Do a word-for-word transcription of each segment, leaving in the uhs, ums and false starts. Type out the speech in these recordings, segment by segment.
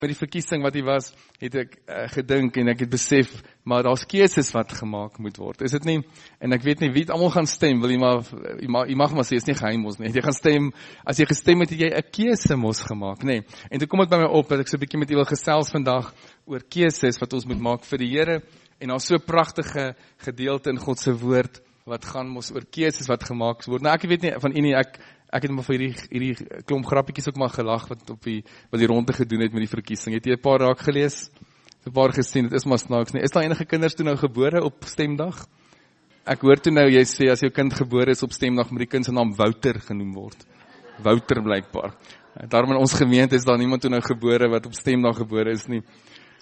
Met die verkiesing wat hy was, het ek uh, gedink en ek het besef, maar daar's keuses wat gemaak moet word. Is dit nie? En ek weet nie wie het almal gaan stem, wil jy maar, jy mag, jy mag maar sê, is nie geheim mos nie. Jy gaan stem, as jy gestem het, het jy 'n keuse mos gemaak, nee. En toe kom dit by my op, dat ek so 'n bietjie met u wil gesels vandag, oor keuses wat ons moet maak vir die Here, en daar's so 'n pragtige gedeelte in God se woord, wat gaan mos oor keuses wat gemaak word. Nou ek weet nie, van u nie, ek, Ek het maar vir hierdie, hierdie klomp grappietjies ook maar gelag wat op die, wat die ronde gedoen het met die verkiesing. Het jy 'n paar raak gelees? 'n Paar gesien, dit is maar snaaks nie. Is daar enige kinders toe nou gebore op stemdag? Ek hoor toe nou jy sê, as jou kind gebore is op stemdag, moet die kind se naam Wouter genoem word. Wouter blykbaar. Daarom in ons gemeente is daar niemand toe nou gebore wat op stemdag gebore is nie.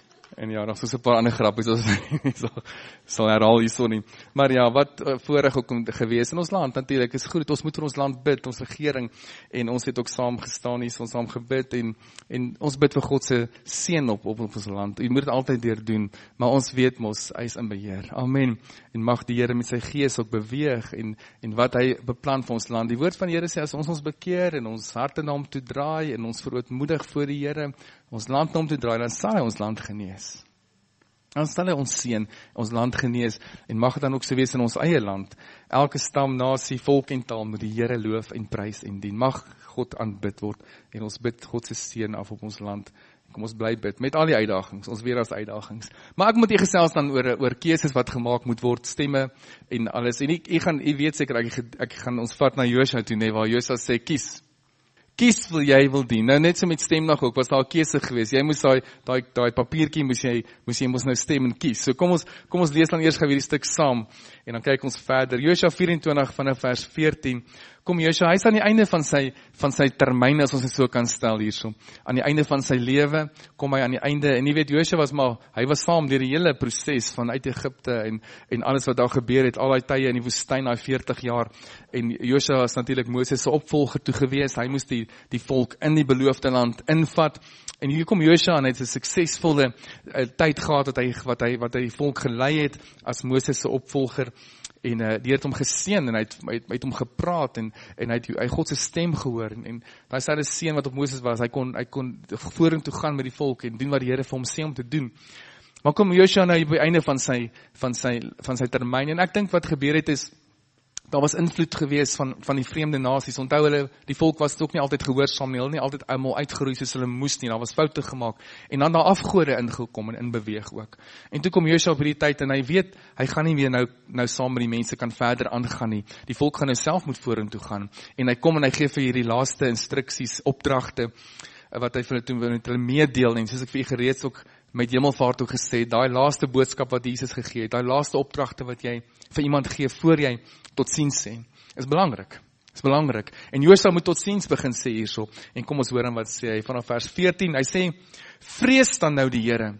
En ja, nog so 'n paar ander grappies, as ek sal, sal herhaal hierso nie. Maar ja, wat uh, voorreg ook om gewees in ons land, natuurlik, is goed, ons moet vir ons land bid, ons regering, en ons het ook saam gestaan hier, ons saam gebid, en, en ons bid vir God se seën op, op, op ons land. U moet dit altyd deur doen, maar ons weet mos, hy is in beheer. Amen. En mag die Here met sy gees ook beweeg, en, en wat hy beplan vir ons land. Die woord van die Here sê, as ons ons bekeer, en ons harte na hom toe draai, en ons verootmoedig voor die Here, ons land na hom toe draai, dan sal hy ons land genees. Dan sal hy ons seën, ons land genees, en mag het dan ook so wees in ons eie land. Elke stam, nasie, volk en taal moet die Here loof en prys en dien. Mag God aanbid word, en ons bid God se seën af op ons land. Kom ons bly bid, met al die uitdagings, ons weer as uitdagings. Maar ek moet hier gesels dan oor, oor keuses wat gemaak moet word, stemme en alles. En ek, ek, gaan, ek weet seker, ek, ek gaan ons vat na Josua toe, nee, waar Josua sê, kies. Kies wil jy wil dien. Nou net so met stemdag ook, was daar 'n keuse geweest. Jy moes daai daai daai papiertjie moes jy moes jy mos nou stem en kies. So kom ons kom ons lees dan eers gou hierdie stuk saam en dan kyk ons verder. Josua vyf en twintig vanaf vers veertien. Kom Josua, hy's aan die einde van sy van sy termyn, as ons dit so kan stel hierso. Aan die einde van sy lewe kom hy aan die einde, en jy weet Josua was maar hy was saam deur die hele proses van uit Egipte en en alles wat daar gebeur het, al daai tye in die woestyn, daai veertig jaar. En Josua was natuurlik Moses se opvolger toe gewees. Hy moes die die volk in die beloofde land invat. En hier kom Josua en hy het 'n suksesvolle uh, tyd gehad wat hy wat hy wat hy die volk gelei het as Moses se opvolger. En uh, die het hom geseën en hy het, hy het, hy het hom gepraat en en hy het hy God se stem gehoor en, en daai selfde seën wat op Moses was, hy kon hy kon vorentoe gaan met die volk en doen wat die Here vir hom sê om te doen. Maar kom Josua nou by die einde van sy van sy van sy termyn, en ek dink wat gebeur het is, daar was invloed gewees van van die vreemde nasies. Onthou hulle, die volk was ook nie altyd gehoorsaam nie, hulle nie altyd almal uitgeroei soos hulle moes nie. Daar was foute gemaak en dan daar afgode ingekom en in beweeg ook. En toe kom Josua op hierdie tyd en hy weet hy gaan nie meer nou nou saam met die mense kan verder aangaan nie. Die volk gaan nou self moet vorentoe gaan. En hy kom en hy gee vir hierdie laaste instruksies, opdragte wat hy vir hulle toe met hulle meedeel, en soos ek vir u gereeds ook met Hemelvaart ook gesê, daai laaste boodskap wat Jesus gegee het, daai laaste opdragte wat jy vir iemand gee voor jy totsiens sê, is belangrik. Is belangrik. En Josua moet totsiens begin sê hierso. En kom ons hoor dan wat sê hy vanaf vers veertien. Hy sê: "Vrees dan nou die Here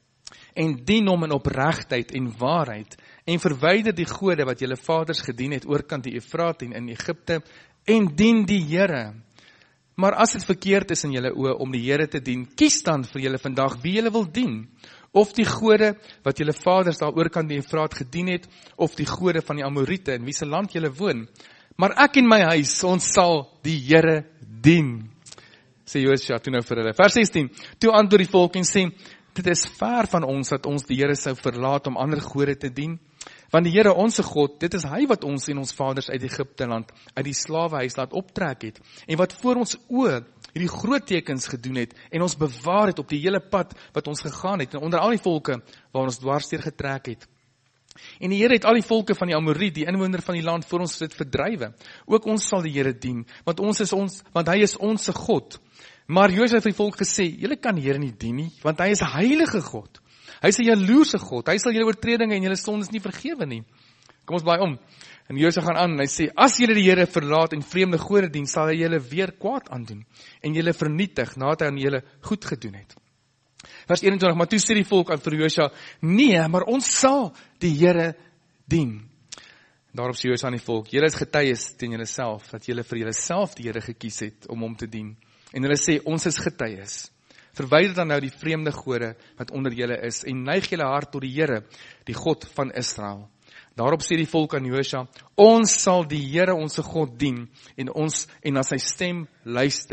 en dien hom in opregtheid en waarheid en verwyder die gode wat julle vaders gedien het oorkant die Efraat en in Egipte en dien die Here. Maar as dit verkeerd is in julle oë om die Here te dien, kies dan vir julle vandag wie julle wil dien. Of die gode wat julle vaders daar oorkant die Efraat gedien het, of die gode van die Amorite in wie se land julle woon. Maar ek en my huis, ons sal die Here dien," sê Josua toe nou vir hulle. Vers sestien, toe antwoord die volk en sê: "Dit is ver van ons dat ons die Here sou verlaat om ander gode te dien. Want die Here, onse God, dit is hy wat ons en ons vaders uit Egipte land, uit die slawehuis laat optrek het, en wat voor ons oë hierdie groot tekens gedoen het, en ons bewaar het op die hele pad wat ons gegaan het, en onder al die volke waar ons dwarsdeur getrek het. En die Here het al die volke van die Amorite, die inwoner van die land, voor ons dit verdrywe. Ook ons sal die Here dien, want ons is ons, want hy is onse God." Maar Josua het vir die volk gesê: "Julle kan die Here nie dien nie, want hy is 'n heilige God. Hy is 'n jaloerse God. Hy sal julle oortredinge en julle sondes nie vergewe nie." Kom ons blaai om. En Josua gaan aan en hy sê: "As julle die Here verlaat en vreemde gode dien, sal hy julle weer kwaad aandoen en julle vernietig nadat hy aan julle goed gedoen het." Vers eenentwintig, maar toe sê die volk aan vir Josua: "Nee, maar ons sal die Here dien." Daarop sê Josua aan die volk: "Julle is getuies teen julle self dat julle vir julle self die Here gekies het om hom te dien." En hulle sê: "Ons is getuies. Verwyder dan nou die vreemde gode wat onder julle is en neig julle hart tot die Here, die God van Israel." Daarop sê die volk aan Josua: "Ons sal die Here onse God dien en ons en na sy stem luister.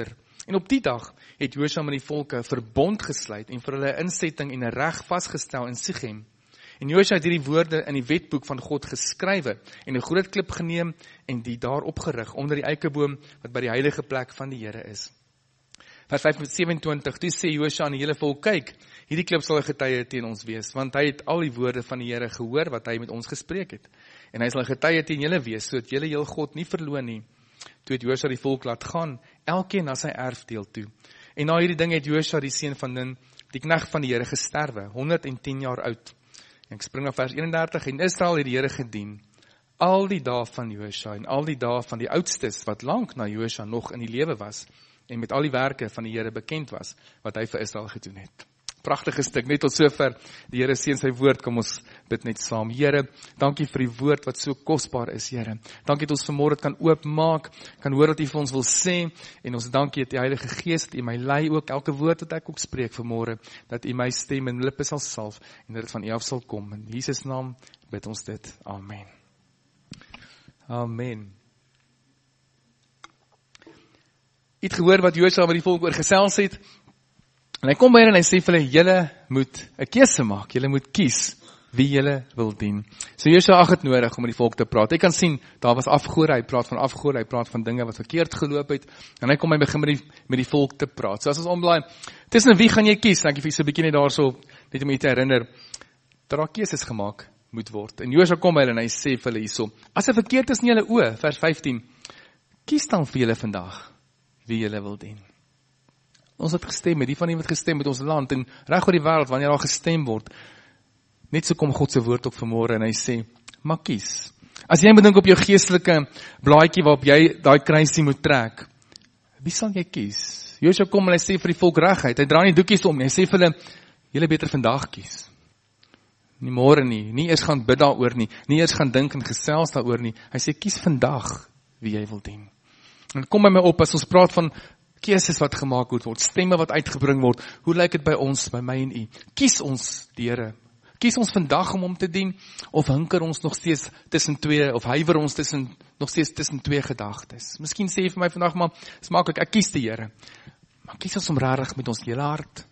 En op die dag het Josua met die volke 'n verbond gesluit en vir hulle 'n insetting en 'n reg vasgestel in Sichem. En Josua het hierdie woorde in die wetboek van God geskrywe en 'n groot klip geneem en die daar opgerig onder die eikeboom wat by die heilige plek van die Here is. Vers vyfentwintig, toe sê Josua aan die hele volk, kyk, hierdie klip sal 'n getuie teen ons wees, want hy het al die woorde van die Here gehoor wat hy met ons gespreek het. En hy sal 'n getuie teen julle wees, sodat julle heel God nie verloon nie. Toe het Josua die volk laat gaan, elkeen na sy erfdeel toe. En na hierdie ding het Josua die seun van Nun, die knegt van die Here, gesterwe, honderd en tien jaar oud. En ek spring na vers eenendertig, en Israel het die Here gedien, al die dae van Josua, en al die dae van die oudstes, wat lank na Josua nog in die lewe was, en met al die werke van die Here bekend was, wat hy vir Israel gedoen het. Pragtige stuk, net tot sover. Die Here seën sy woord, kom ons bid net saam. Here, dankie vir die woord wat so kosbaar is, Here. Dankie dat ons vanmôre dit kan oopmaak, kan hoor wat U vir ons wil sê, en ons dankie dat die Heilige Gees, dat U my lei ook, elke woord wat ek ook spreek vanmôre, dat U my stem en lippe sal salf, en dat dit van U af sal kom. In Jesus naam bid ons dit. Amen. Amen. U het gehoor wat Josua met die volk oor gesels het, en hy kom by hulle en hy sê vir hulle, julle moet 'n keuse maak, julle moet kies wie julle wil dien. So Josua ag het nodig om met die volk te praat. Jy kan sien, daar was afgode, hy praat van afgode, hy praat van dinge wat verkeerd geloop het, en hy kom hy begin met die, met die volk te praat. So as ons omblaai, tussen wie gaan jy kies? Ek het vir so 'n bietjie net daarso, net om jy te herinner, dat daar keuses gemaak moet word. En Josua kom by hulle en hy sê vir hulle hierso, as dit verkeerd is in julle oë, vers vyftien, kies dan vir julle vandag wie julle wil dien. Ons het gestem met, die van die wat gestem met ons land, en reg oor die wêreld, wanneer daar gestem word, net so kom God se woord op vanmôre, en hy sê, maar kies. As jy moet dink op jou geestelike blaadjie, waarop jy daai kruisie moet trek, wie sal jy kies? Josua kom en hy sê vir die volk reguit, hy dra nie doekies om nie, hy sê vir hulle, julle beter vandag kies. Nie môre nie, nie eers gaan bid daaroor nie, nie eers gaan dink en gesels daaroor nie, hy sê, kies vandag wie jy wil dien. En kom by my op, as ons praat van keuses wat gemaak moet word, stemme wat uitgebring word, hoe lyk dit by ons, by my en u? Kies ons die Here, kies ons vandag om hom te dien, of hinker ons nog steeds tussen twee, of huiwer ons tussen, nog steeds tussen twee gedagtes? Miskien sê jy vir my vandag, maar smaaklik, ek kies die Here, maar kies ons om regtig met ons hele hart,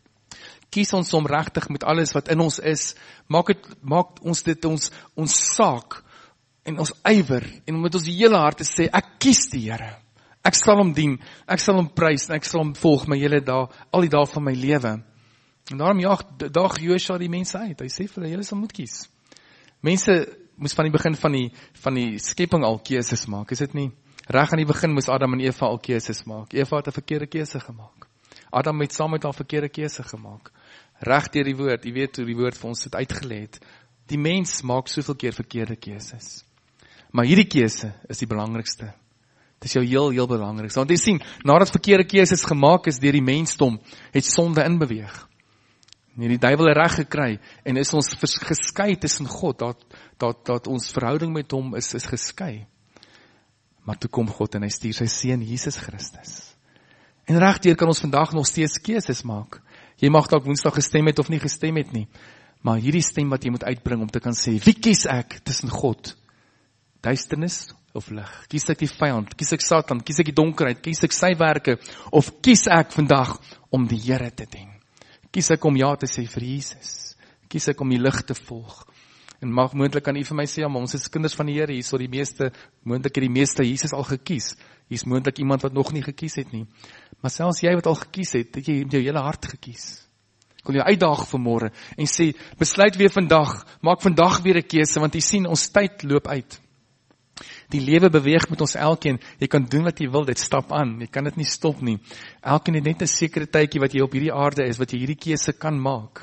kies ons om regtig met alles wat in ons is, maak, het, maak ons dit ons, ons saak, en ons ywer, en met ons hele hart te sê, ek kies die Here, ek sal hom dien, ek sal hom prys, en ek sal hom volg my hele dag, al die dae van my lewe. En daarom jaag, daag Josua die mense uit, hy sê vir hulle, julle sal moet kies. Mense moes van die begin van die, van die skepping al keuses maak, is dit nie? Reg aan die begin moes Adam en Eva al keuses maak, Eva het 'n verkeerde keuse gemaak, Adam het saam met haar verkeerde keuse gemaak, reg deur die woord, jy weet hoe die woord vir ons het uitgelê het, die mens maak soveel keer verkeerde keuses, maar hierdie keuse is die belangrikste. Dit is jou heel, heel belangrikste. Want jy sien, nadat verkeerde keuses gemaak is deur die mensdom, het sonde inbeweeg. En die duiwel het reg gekry, en is ons geskei tussen God, dat, dat, dat ons verhouding met hom is, is geskei. Maar toe kom God en hy stuur sy seun Jesus Christus. En regdeur kan ons vandag nog steeds keuses maak. Jy mag dalk Woensdag gestem het of nie gestem het nie, maar hierdie stem wat jy moet uitbring om te kan sê, wie kies ek tussen God? Duisternis of lig? Kies ek die vyand? Kies ek Satan? Kies ek die donkerheid? Kies ek sy werke? Of kies ek vandag om die Here te dien? Kies ek om ja te sê vir Jesus? Kies ek om die lig te volg? En mag moontlik kan u vir my sê, ja, maar ons is kinders van die Here, hier is die meeste, moontlik het die meeste Jesus al gekies. Hier is moontlik iemand wat nog nie gekies het nie. Maar selfs jy wat al gekies het, het jy jou hele hart gekies. Ek wil jou uitdaag vanmôre en sê, besluit weer vandag, maak vandag weer 'n keuse, want jy sien, ons tyd loop uit. Die lewe beweeg met ons elkeen, jy kan doen wat jy wil, dit stap aan, jy kan dit nie stop nie. Elkeen het net 'n sekere tydjie wat jy op hierdie aarde is, wat jy hierdie keuse kan maak.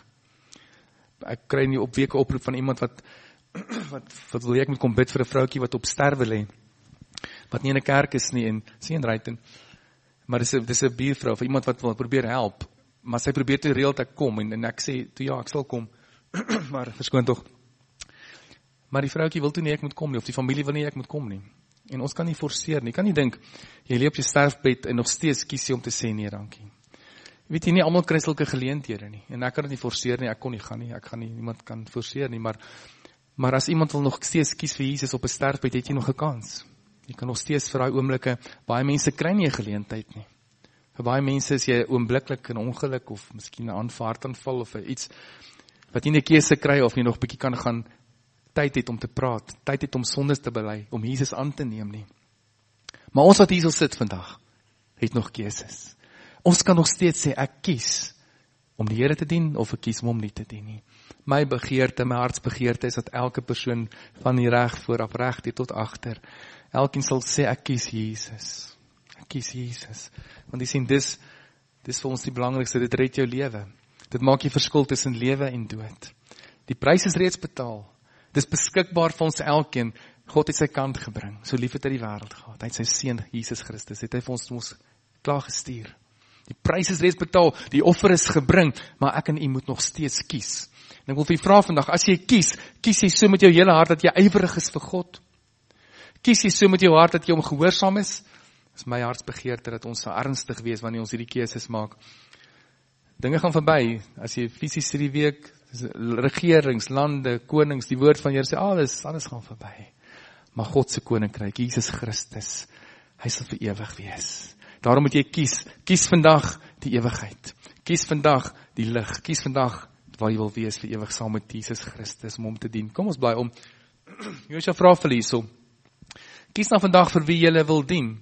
Ek kry nie op weke oproep van iemand wat, wat, wat wil jy, ek moet kom bid vir 'n vroutjie wat op sterwe lê, wat nie in 'n kerk is nie, en sien Ruiten, maar dis 'n dis 'n buurvrou, vir iemand wat wil probeer help, maar sy probeer te reël dat ek kom, en, en ek sê, toe ja, ek sal kom, maar verskoon tog, maar die vroutjie wil toe nie ek moet kom nie, of die familie wil nie ek moet kom nie, en ons kan nie forceer nie, kan nie dink, jy lê op jou sterfbed, en nog steeds kies jy om te sê nee, dankie. Weet jy, nie almal kry sulke geleenthede nie, en ek kan dit nie forceer nie, ek kon nie gaan nie, ek gaan nie, niemand kan forceer nie, maar, maar as iemand wil nog steeds kies vir Jesus op 'n sterfbed, het jy nog 'n kans. Jy kan nog steeds vir daai oomblikke, baie mense kry nie 'n geleentheid nie. Vir baie mense is jy oombliklik 'n ongeluk, of miskien 'n aanvaartaanval, of iets, wat jy nie 'n keuse kry, of jy nog 'n bietjie kan gaan, tyd het om te praat, tyd het om sondes te bely, om Jesus aan te neem nie. Maar ons wat hier sit vandag, het nog keuses. Ons kan nog steeds sê, ek kies om die Here te dien, of ek kies om hom nie te dien nie. My begeerte, my hartsbegeerte is dat elke persoon van die reg vooraf, reg hier tot agter, elkeen sal sê, ek kies Jesus. Ek kies Jesus. Want jy sien, dis, dis vir ons die belangrikste, dit red jou lewe. Dit maak die verskil tussen lewe en dood. Die prys is reeds betaal. Dis beskikbaar vir ons elkeen. God het sy kant gebring. So lief het hy die wêreld gehad. Hy het sy seun Jesus Christus, het hy vir ons, ons klaar gestuur. Die prys is reeds betaal, die offer is gebring, maar ek en u moet nog steeds kies. En ek wil vir u vra vandag, as jy kies, kies jy so met jou hele hart dat jy ywerig is vir God? Kies jy so met jou hart dat jy hom gehoorsaam is? Dit is my hartsbegeerte dat ons so ernstig wees wanneer ons hierdie keuses maak. Dinge gaan verby, as jy fisies hierdie week, regerings, lande, konings, die woord van Here sê, alles, alles gaan verby. Maar God se koninkryk, Jesus Christus, hy sal vir ewig wees. Daarom moet jy kies, kies vandag die ewigheid. Kies vandag die lig, kies vandag waar jy wil wees vir ewig saam met Jesus Christus, om hom te dien. Kom ons blaai om. Josua vra vir hierso. Kies nou vandag vir wie jy wil dien.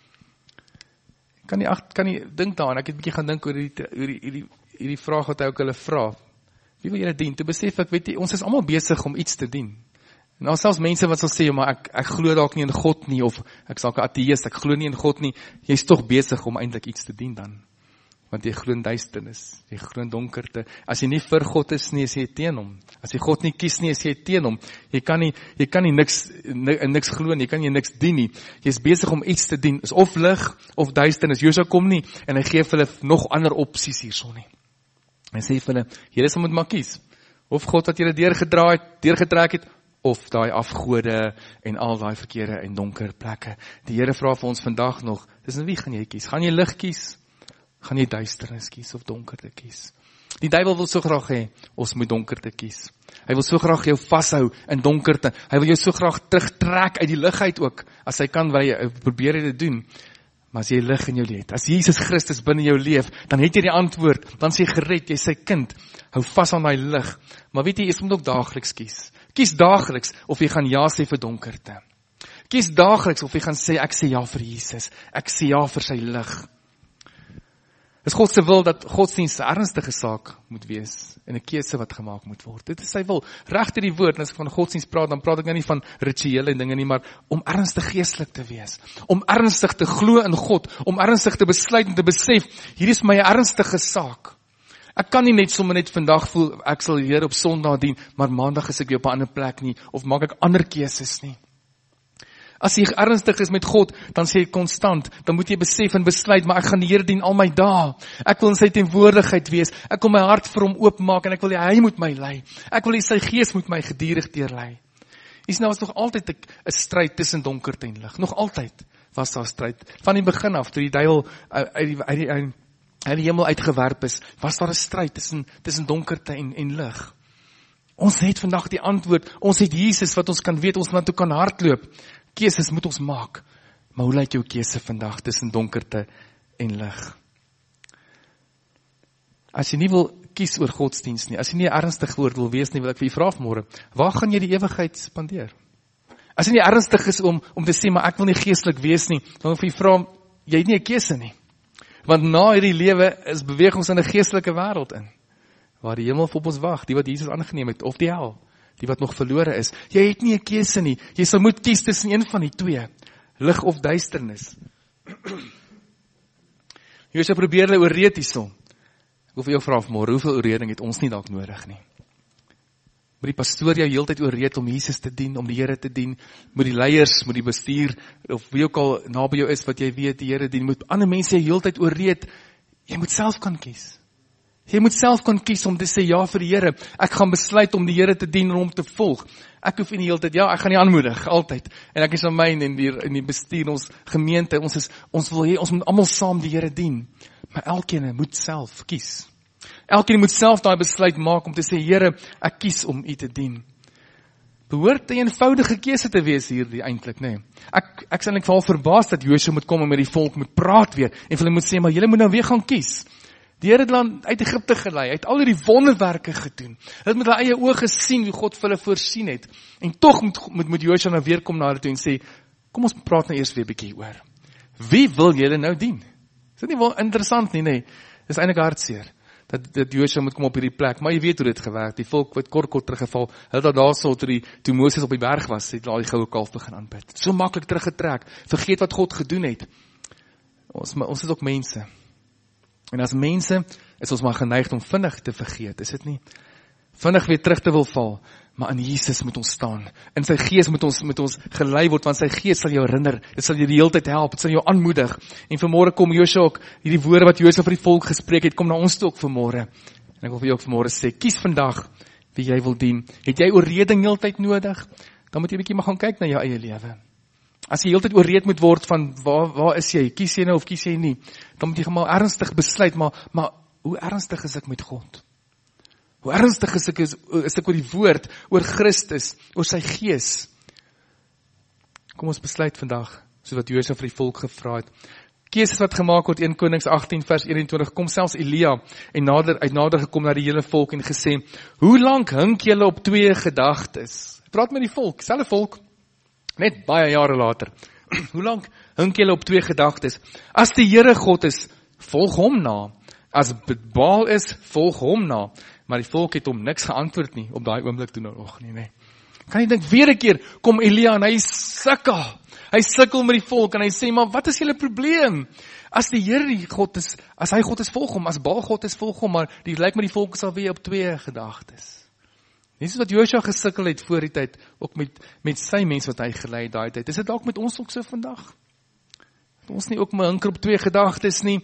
Kan nie, kan nie, dink daaraan, ek het 'n bietjie gaan dink oor hierdie, hierdie, hierdie, hierdie vraag wat hy ook hulle vra. Wie wil jy dien? Toe besef ek, weet jy, ons is almal besig om iets te dien. En daar selfs mense wat sal sê, maar ek, ek glo dalk nie in God nie, of ek sal 'n ateïst, ek glo nie in God nie, jy's tog besig om eintlik iets te dien dan. Want jy glo in duisternis, jy glo in donkerte. As jy nie vir God is nie, is jy teen hom. As jy God nie kies nie, is jy teen hom. Jy kan nie, jy kan nie niks, niks glo nie, jy kan nie niks dien nie. Jy's besig om iets te dien, is of lig, of duisternis. Josua kom nie, en hy gee vir hulle nog ander opsies hierso nie. Hy sê vir hulle, julle sal moet maar kies. Of God wat julle deurgedraai het, deurgetrek het, of daai afgode en al daai verkeerde en donker plekke. Die Here vra vir ons vandag nog, dis in wie gaan jy kies? Gaan jy lig kies? Gaan jy duisternis kies of donkerte kies? Die duiwel wil so graag hê, ons moet donkerte kies. Hy wil so graag jou vashou in donkerte. Hy wil jou so graag terugtrek uit die lig uit ook. As hy kan, wil hy probeer dit doen. Maar as jy lig in jou lewe, as Jesus Christus binne jou leef, dan het jy die antwoord, dan is jy gered, jy is sy kind. Hou vas aan daai lig. Maar weet jy, jy moet ook daagliks kies. Kies daagliks of jy gaan ja sê vir donkerte. Kies daagliks of jy gaan sê, ek sê ja vir Jesus. Ek sê ja vir sy lig. Dis God se wil dat godsdienst 'n ernstige saak moet wees en 'n keuse wat gemaak moet word. Dit is sy wil. Regter die woord, en as ek van godsdienst praat, dan praat ek nou nie van rituele dinge nie, maar om ernstig geestelik te wees. Om ernstig te glo in God, om ernstig te besluit en te besef, hier is my 'n ernstige saak. Ek kan nie net sommer net vandag voel, ek sal die Here op Sondag dien, maar Maandag is ek weer op 'n ander plek nie, of maak ek ander keuses nie. As jy ernstig is met God, dan sê jy konstant, dan moet jy besef en besluit, maar ek gaan die Here dien al my dae. Ek wil in sy teenwoordigheid wees. Ek wil my hart vir hom oopmaak en ek wil hê hy moet my lei. Ek wil hê sy gees moet my gedurig deurlei. Is nou was nog altyd 'n stryd tussen donkerte en lig. Nog altyd was daar stryd. Van die begin af, toe die duiwel uit die uit die, uit die hemel uitgewerp is, was daar 'n stryd tussen tussen donkerte en en lig. Ons het vandag die antwoord. Ons het Jesus wat ons kan weet, ons wat toe kan hardloop. Keuses moet ons maak. Maar hoe lyk jou keuse vandag tussen donkerte en lig? As jy nie wil kies oor godsdienst nie, as jy nie ernstig woord wil wees nie, wil ek vir jy vra vanmôre, waar gaan jy die ewigheid spandeer? As jy nie ernstig is om om te sê, maar ek wil nie geestelik wees nie, dan wil ek vir jy vra, jy het nie 'n keuse nie. Want na hierdie lewe is beweeg ons in 'n geestelike wêreld in, waar die hemel op ons wag, die wat Jesus aangeneem het, of die hel, die wat nog verlore is. Jy het nie 'n keuse nie. Jy sal moet kies tussen een van die twee, lig of duisternis. Jy sal probeer hulle oorreed hierso. Ek wil vir jou vra vanmôre, hoeveel oorreding het ons nie dalk nodig nie? Moet die pastoor jou heeltyd oorreed om Jesus te dien, om die Here te dien? Moet die leiers, moet die bestuur, of wie ook al naby jou is wat jy weet die Here dien, moet ander mense jou heeltyd oorreed? Jy moet self kan kies. Jy moet self kan kies om te sê ja vir die Here. Ek gaan besluit om die Here te dien en hom te volg. Ek hoef nie die hele tyd, ja, ek gaan nie aanmoedig, altyd. En ek is aan my en die, in die bestuur, ons gemeente, ons is, ons wil hê, ons moet almal saam die Here dien. Maar elkeen moet self kies. Elkeen moet self daai besluit maak om te sê, Here, ek kies om U te dien. behoort 'n eenvoudige keuse te wees hierdie eintlik, nê. Nee. Ek ek is eintlik veral verbaas dat Josua moet kom en met die volk moet praat weer en hulle moet sê, maar julle moet nou weer gaan kies. Die Here het hulle uit Egipte gelei, hy het al hierdie wonderwerke gedoen. Hulle het met hulle eie oë gesien hoe God vir hulle voorsien het. En tog moet moet, moet Josua nou weer kom na hulle toe en sê, kom ons praat nou eers weer 'n bietjie oor. Wie wil julle nou dien? Is dit nie wel interessant nie, nee. Dis eintlik hartseer dat dat Josua moet kom op hierdie plek, maar jy weet hoe dit gewerk. Die volk het kort kort teruggeval. Hulle het daarso toe die toe Moses op die berg was, het hulle die goue kalf begin aanbid. So maklik teruggetrek. Vergeet wat God gedoen het. Ons ons is ook mense. En as mense is ons maar geneig om vinnig te vergeet, is dit nie? Vinnig weer terug te wil val, maar in Jesus moet ons staan. In sy gees moet ons met ons gelei word, want sy gees sal jou herinner, dit sal jou die hele tyd help, dit sal jou aanmoedig. En vanmôre kom Josua ook, hierdie woorde wat Josua vir die volk gespreek het, kom na ons toe ook vanmôre. En ek wil vir jou ook vanmôre sê, kies vandag wie jy wil dien. Het jy oorreding heeltyd nodig? Dan moet jy 'n bietjie maar gaan kyk na jou eie lewe. As jy heeltyd oorreed moet word van waar waar is jy? Kies jy nou of kies jy nie? Dan moet jy maar ernstig besluit, maar maar hoe ernstig is ek met God? Hoe ernstig is ek is, is ek oor die woord, oor Christus, oor sy gees? Kom ons besluit vandag, soos wat Josua vir die volk gevra het. Keuses wat gemaak word, Eerste Konings agttien vers eenentwintig, kom selfs Elia en nader uit nader gekom na die hele volk en gesê, hoe lank hink julle op twee gedagtes? Praat met die volk, selfe volk. Net baie jare later. Hoe lank hink julle op twee gedagtes? As die Here God is, volg hom na. As Baal is, volg hom na. Maar die volk het hom niks geantwoord nie, op daai oomblik toe nou nog nie, nee. Kan jy dink, weer 'n keer, kom Elia en hy sukkel. Hy sukkel met die volk en hy sê, maar wat is julle probleem? As die Here die God is, as hy God is, volg hom. As Baal God is, volg hom. Maar die lyk met die volk is alweer op twee gedagtes. Net soos wat Josua gesukkel het voor die tyd, ook met, met sy mens wat hy gelei het daai tyd. Is dit dalk met ons ook so vandag? Dat ons nie ook maar hinker op twee gedagtes nie.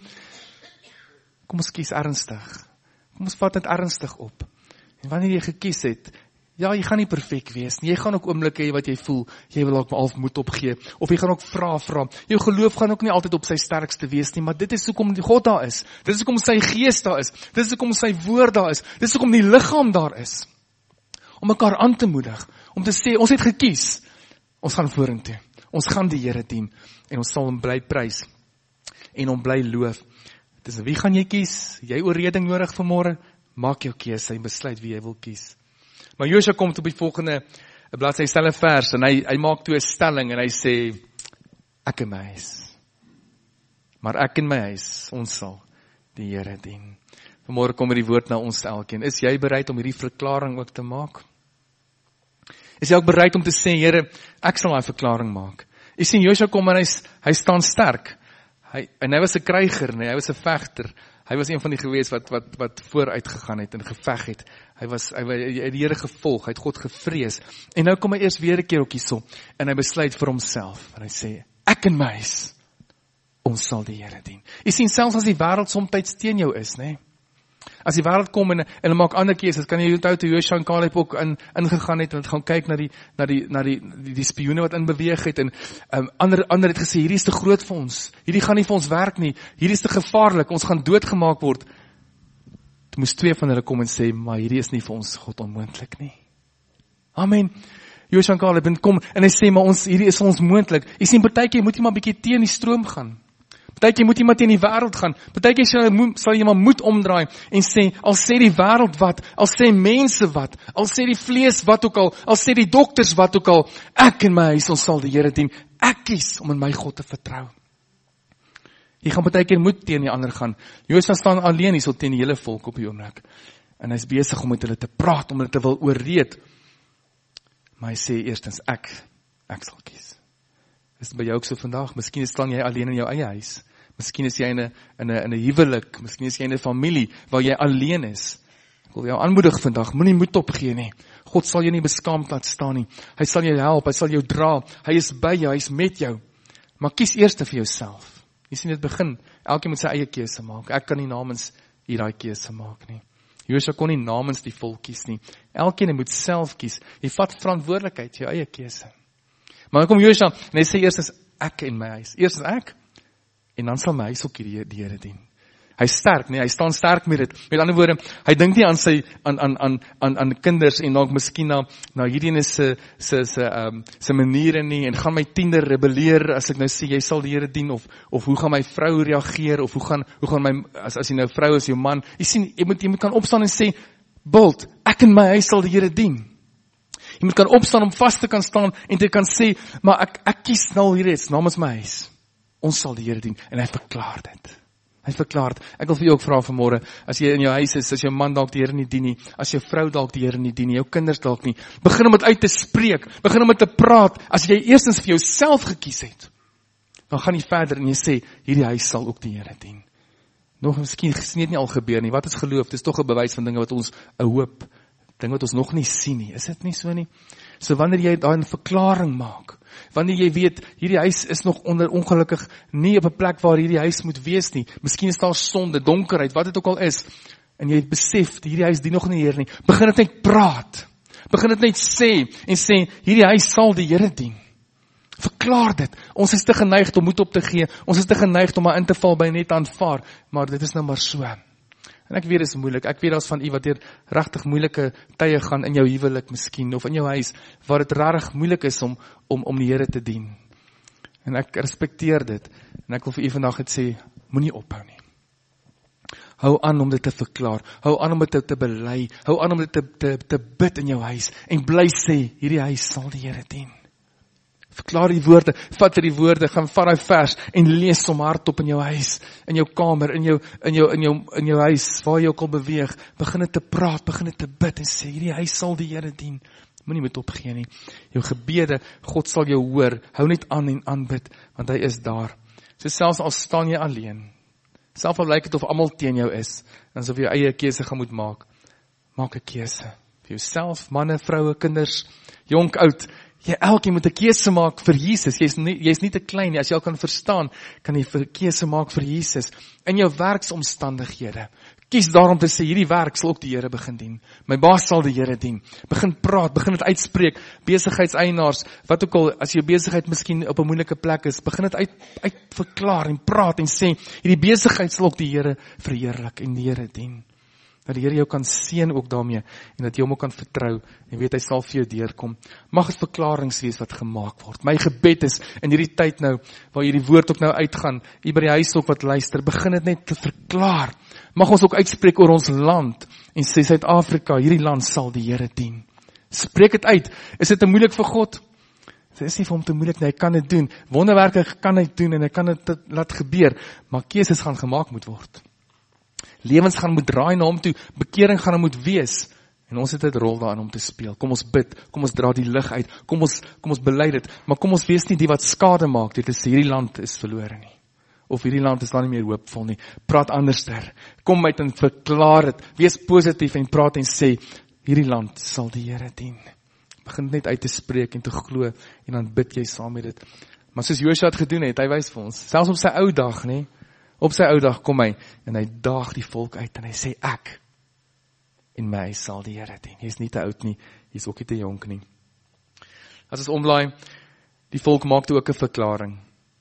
Kom ons kies ernstig. Kom ons vat dit ernstig op. En wanneer jy gekies het, ja, jy gaan nie perfek wees nie. Jy gaan ook oomblikke hê wat jy voel, jy wil ook half moed opgee, of jy gaan ook vra, vra. Jou geloof gaan ook nie altyd op sy sterkste wees nie, maar dit is hoekom God daar is. Dit is hoekom sy gees daar is. Dit is hoekom sy woord daar is. Dit is hoekom die liggaam daar is. Om mekaar aan te moedig, om te sê, ons het gekies, ons gaan vorentoe, ons gaan die Here dien, en ons sal hom bly prys, en hom bly loof. Dis wie gaan jy kies? Jy oorreding nodig vanmôre? Maak jou keuse en besluit wie jy wil kies. Maar Josua kom op die volgende bladsy, stel 'n vers, en hy, hy maak toe 'n stelling, en hy sê, ek en my huis, maar ek en my huis, ons sal die Here dien. Vanmôre kom hierdie woord na ons elkeen. Is jy bereid om hierdie verklaring ook te maak? Is jy ook bereid om te sê, Here, ek sal daai verklaring maak? Jy sien, Josua kom en hy, hy staan sterk. Hy, en hy was 'n kryger, nee, hy was 'n vegter. Hy was een van die gewees wat, wat, wat vooruit gegaan het en geveg het. Hy was, hy het die Here gevolg, hy het God gevrees. En nou kom hy eers weer 'n keer ook hierso, en hy besluit vir homself, en hy sê, ek en my huis, ons sal die Here dien. Jy sien, selfs as die wêreld soms teen jou is, nee. As die wêreld kom en, en hulle maak ander keuses, kan jy onthou toe Josua en Caleb ook in, ingegaan het, en het gaan kyk na die, na die, na die, die, die spioene wat in beweeg het, en um, ander, ander het gesê, hierdie is te groot vir ons, hierdie gaan nie vir ons werk nie, hierdie is te gevaarlik, ons gaan doodgemaak word. Toe moes twee van hulle kom en sê, maar hierdie is nie vir ons God onmoontlik nie. Amen. Josua en Caleb en kom, en hy sê, maar ons, hierdie is ons moontlik. Jy sien, partykeer moet jy maar bietjie teen die stroom gaan. Partykeer moet jy maar teen die wêreld gaan. Partykeer sal, sal jy maar moed omdraai en sê, al sê die wêreld wat, al sê mense wat, al sê die vlees wat ook al, al sê die dokters wat ook al, ek en my huis, ons sal die Here dien. Ek kies om in my God te vertrou. Jy gaan partykeer moet teen die ander gaan. Josua staan alleen hier so teen die hele volk op die oomblik. En hy's besig om met hulle te praat, om hulle te wil oorreed. Maar hy sê eerstens, ek, ek sal kies. Is dit by jou ook so vandag? Miskien staan jy alleen in jou eie huis. Miskien is jy in 'n in 'n in 'n huwelik, miskien is jy in 'n familie waar jy alleen is. Ek wil jou aanmoedig vandag, moenie moed opgee nie. God sal jou nie beskaamd laat staan nie. Hy sal jou help, hy sal jou dra. Hy is by jou, hy is met jou. Maar kies eers vir jouself. Jy sien dit begin, elkeen moet sy eie keuse maak. Ek kan nie namens hier daai keuse maak nie. Josua kon nie namens die volk kies nie. Elkeen moet self kies. Jy vat verantwoordelikheid, jou eie keuse. Maar dan kom Josua en hy sê eers is ek en my huis. Eers is ek, en dan sal my huis ook die, die Here dien. Hy is sterk, nee, hy staan sterk met dit. Met ander woorde, hy dink nie aan sy, aan, aan, aan, aan, aan kinders en dalk miskien na, na hierdie is sy, sy, sy, um, sy maniere nie, en gaan my tiener rebelleer, as ek nou sê, jy sal die Here dien, of, of hoe gaan my vrou reageer, of hoe gaan, hoe gaan my, as, as jy nou vrou is, jou man, jy sien, jy moet, jy moet kan opstaan en sê, Bult, ek en my huis sal die Here dien. Jy moet kan opstaan om vast te kan staan, en te kan sê, maar ek, ek kies nou hier iets, namens my huis, ons sal die Here dien, en hy verklaar dit. Hy verklaar, ek wil vir jou ook vra vanmôre, as jy in jou huis is, as jou man dalk die Here nie dien nie, as jou vrou dalk die Here nie dien nie, jou kinders dalk nie, begin om dit uit te spreek, begin om dit te praat, as jy eerstens vir jouself gekies het, dan gaan jy verder en jy sê, hierdie huis sal ook die Here dien. Nog, miskien gesien het nie al gebeur nie, wat is geloof? Dit is toch 'n bewys van dinge wat ons 'n hoop, dinge wat ons nog nie sien nie, is dit nie so nie? So wanneer jy daar 'n verklaring maak, wanneer jy weet, hierdie huis is nog onder ongelukkig nie op 'n plek waar hierdie huis moet wees nie, miskien is daar sonde, donkerheid, wat dit ook al is, en jy besef, hierdie huis dien nog nie die Here nie, begin dit net praat, begin dit net sê, en sê, hierdie huis sal die Here dien. Verklaar dit, ons is te geneigd om moed op te gee, ons is te geneigd om maar in te val by net aanvaar, maar dit is nou maar so. En ek weet dit is moeilik, ek weet as van u wat deur regtig moeilike tye gaan in jou huwelik miskien, of in jou huis, waar dit regtig moeilik is om, om, om die Here te dien. En ek respekteer dit, en ek wil vir u vandag het sê, moenie ophou nie. Hou aan om dit te verklaar, hou aan om dit te, te bely, hou aan om dit te, te, te bid in jou huis, en bly sê, hierdie huis sal die Here dien. Verklaar die woorde, vat die woorde, gaan vat die vers, en lees hom hardop in jou huis, in jou kamer, in jou, in jou, in jou, in jou huis, waar jy ook al beweeg, begin dit te praat, begin dit te bid, en sê, hierdie huis sal die Here dien. Moenie met opgee nie. Jou gebede, God sal jou hoor, hou net aan en aanbid, want hy is daar. So selfs al staan jy alleen, selfs al lyk het of almal teen jou is, en asof jy eie keuse gaan moet maak, maak 'n keuse. Vir jouself, manne, vroue, kinders, jonk, oud, jy elkeen moet 'n keuse maak vir Jesus. Jy's nie, jy's nie te klein nie. As jy al kan verstaan, kan jy 'n keuse maak vir Jesus. In jou werksomstandighede. Kies daarom te sê, hierdie werk sal ook die Here begin dien. My baas sal die Here dien. Begin praat, begin dit uitspreek. Besigheidseienaars, wat ook al, as jou besigheid miskien op 'n moeilike plek is, begin dit uit, uit verklaar en praat en sê, hierdie besigheid sal ook die Here verheerlik en die Here dien. Dat die Here jou kan seën ook daarmee, en dat jy hom ook kan vertrou, en weet hy sal vir jou deurkom. Mag het verklarings wees wat gemaak word. My gebed is, in hierdie tyd nou, waar hierdie woord ook nou uitgaan, hier by die huis ook wat luister, begin het net te verklaar. Mag ons ook uitspreek oor ons land, en sê Suid-Afrika, hierdie land sal die Here dien. Spreek het uit, is dit te moeilik vir God? Dit is nie vir hom te moeilik nie, hy kan dit doen. Wonderwerke kan hy doen, en hy kan dit laat gebeur, maar keuses gaan gemaak moet word. Lewens gaan moet draai na hom toe, bekering gaan moet wees, en ons het 'n rol daarin om te speel. Kom ons bid, kom ons dra die lig uit, kom ons, kom ons bely dit, maar kom ons wees nie die wat skade maak, dit is hierdie land is verlore nie, of hierdie land is daar nie meer hoopvol nie, praat anderster, kom uit en verklaar dit, wees positief en praat en sê, hierdie land sal die Here dien. Begin net uit te spreek en te glo, en dan bid jy saam met dit. Maar soos Joshua het gedoen het, hy wys vir ons, selfs op sy ou dag, nie, op sy ou dag kom hy, en hy daag die volk uit, en hy sê, ek, en my sal die Here dien. Hy is nie te oud nie, hy is ook nie te jonk nie. As ons omlaai, die volk maak toe ook 'n verklaring.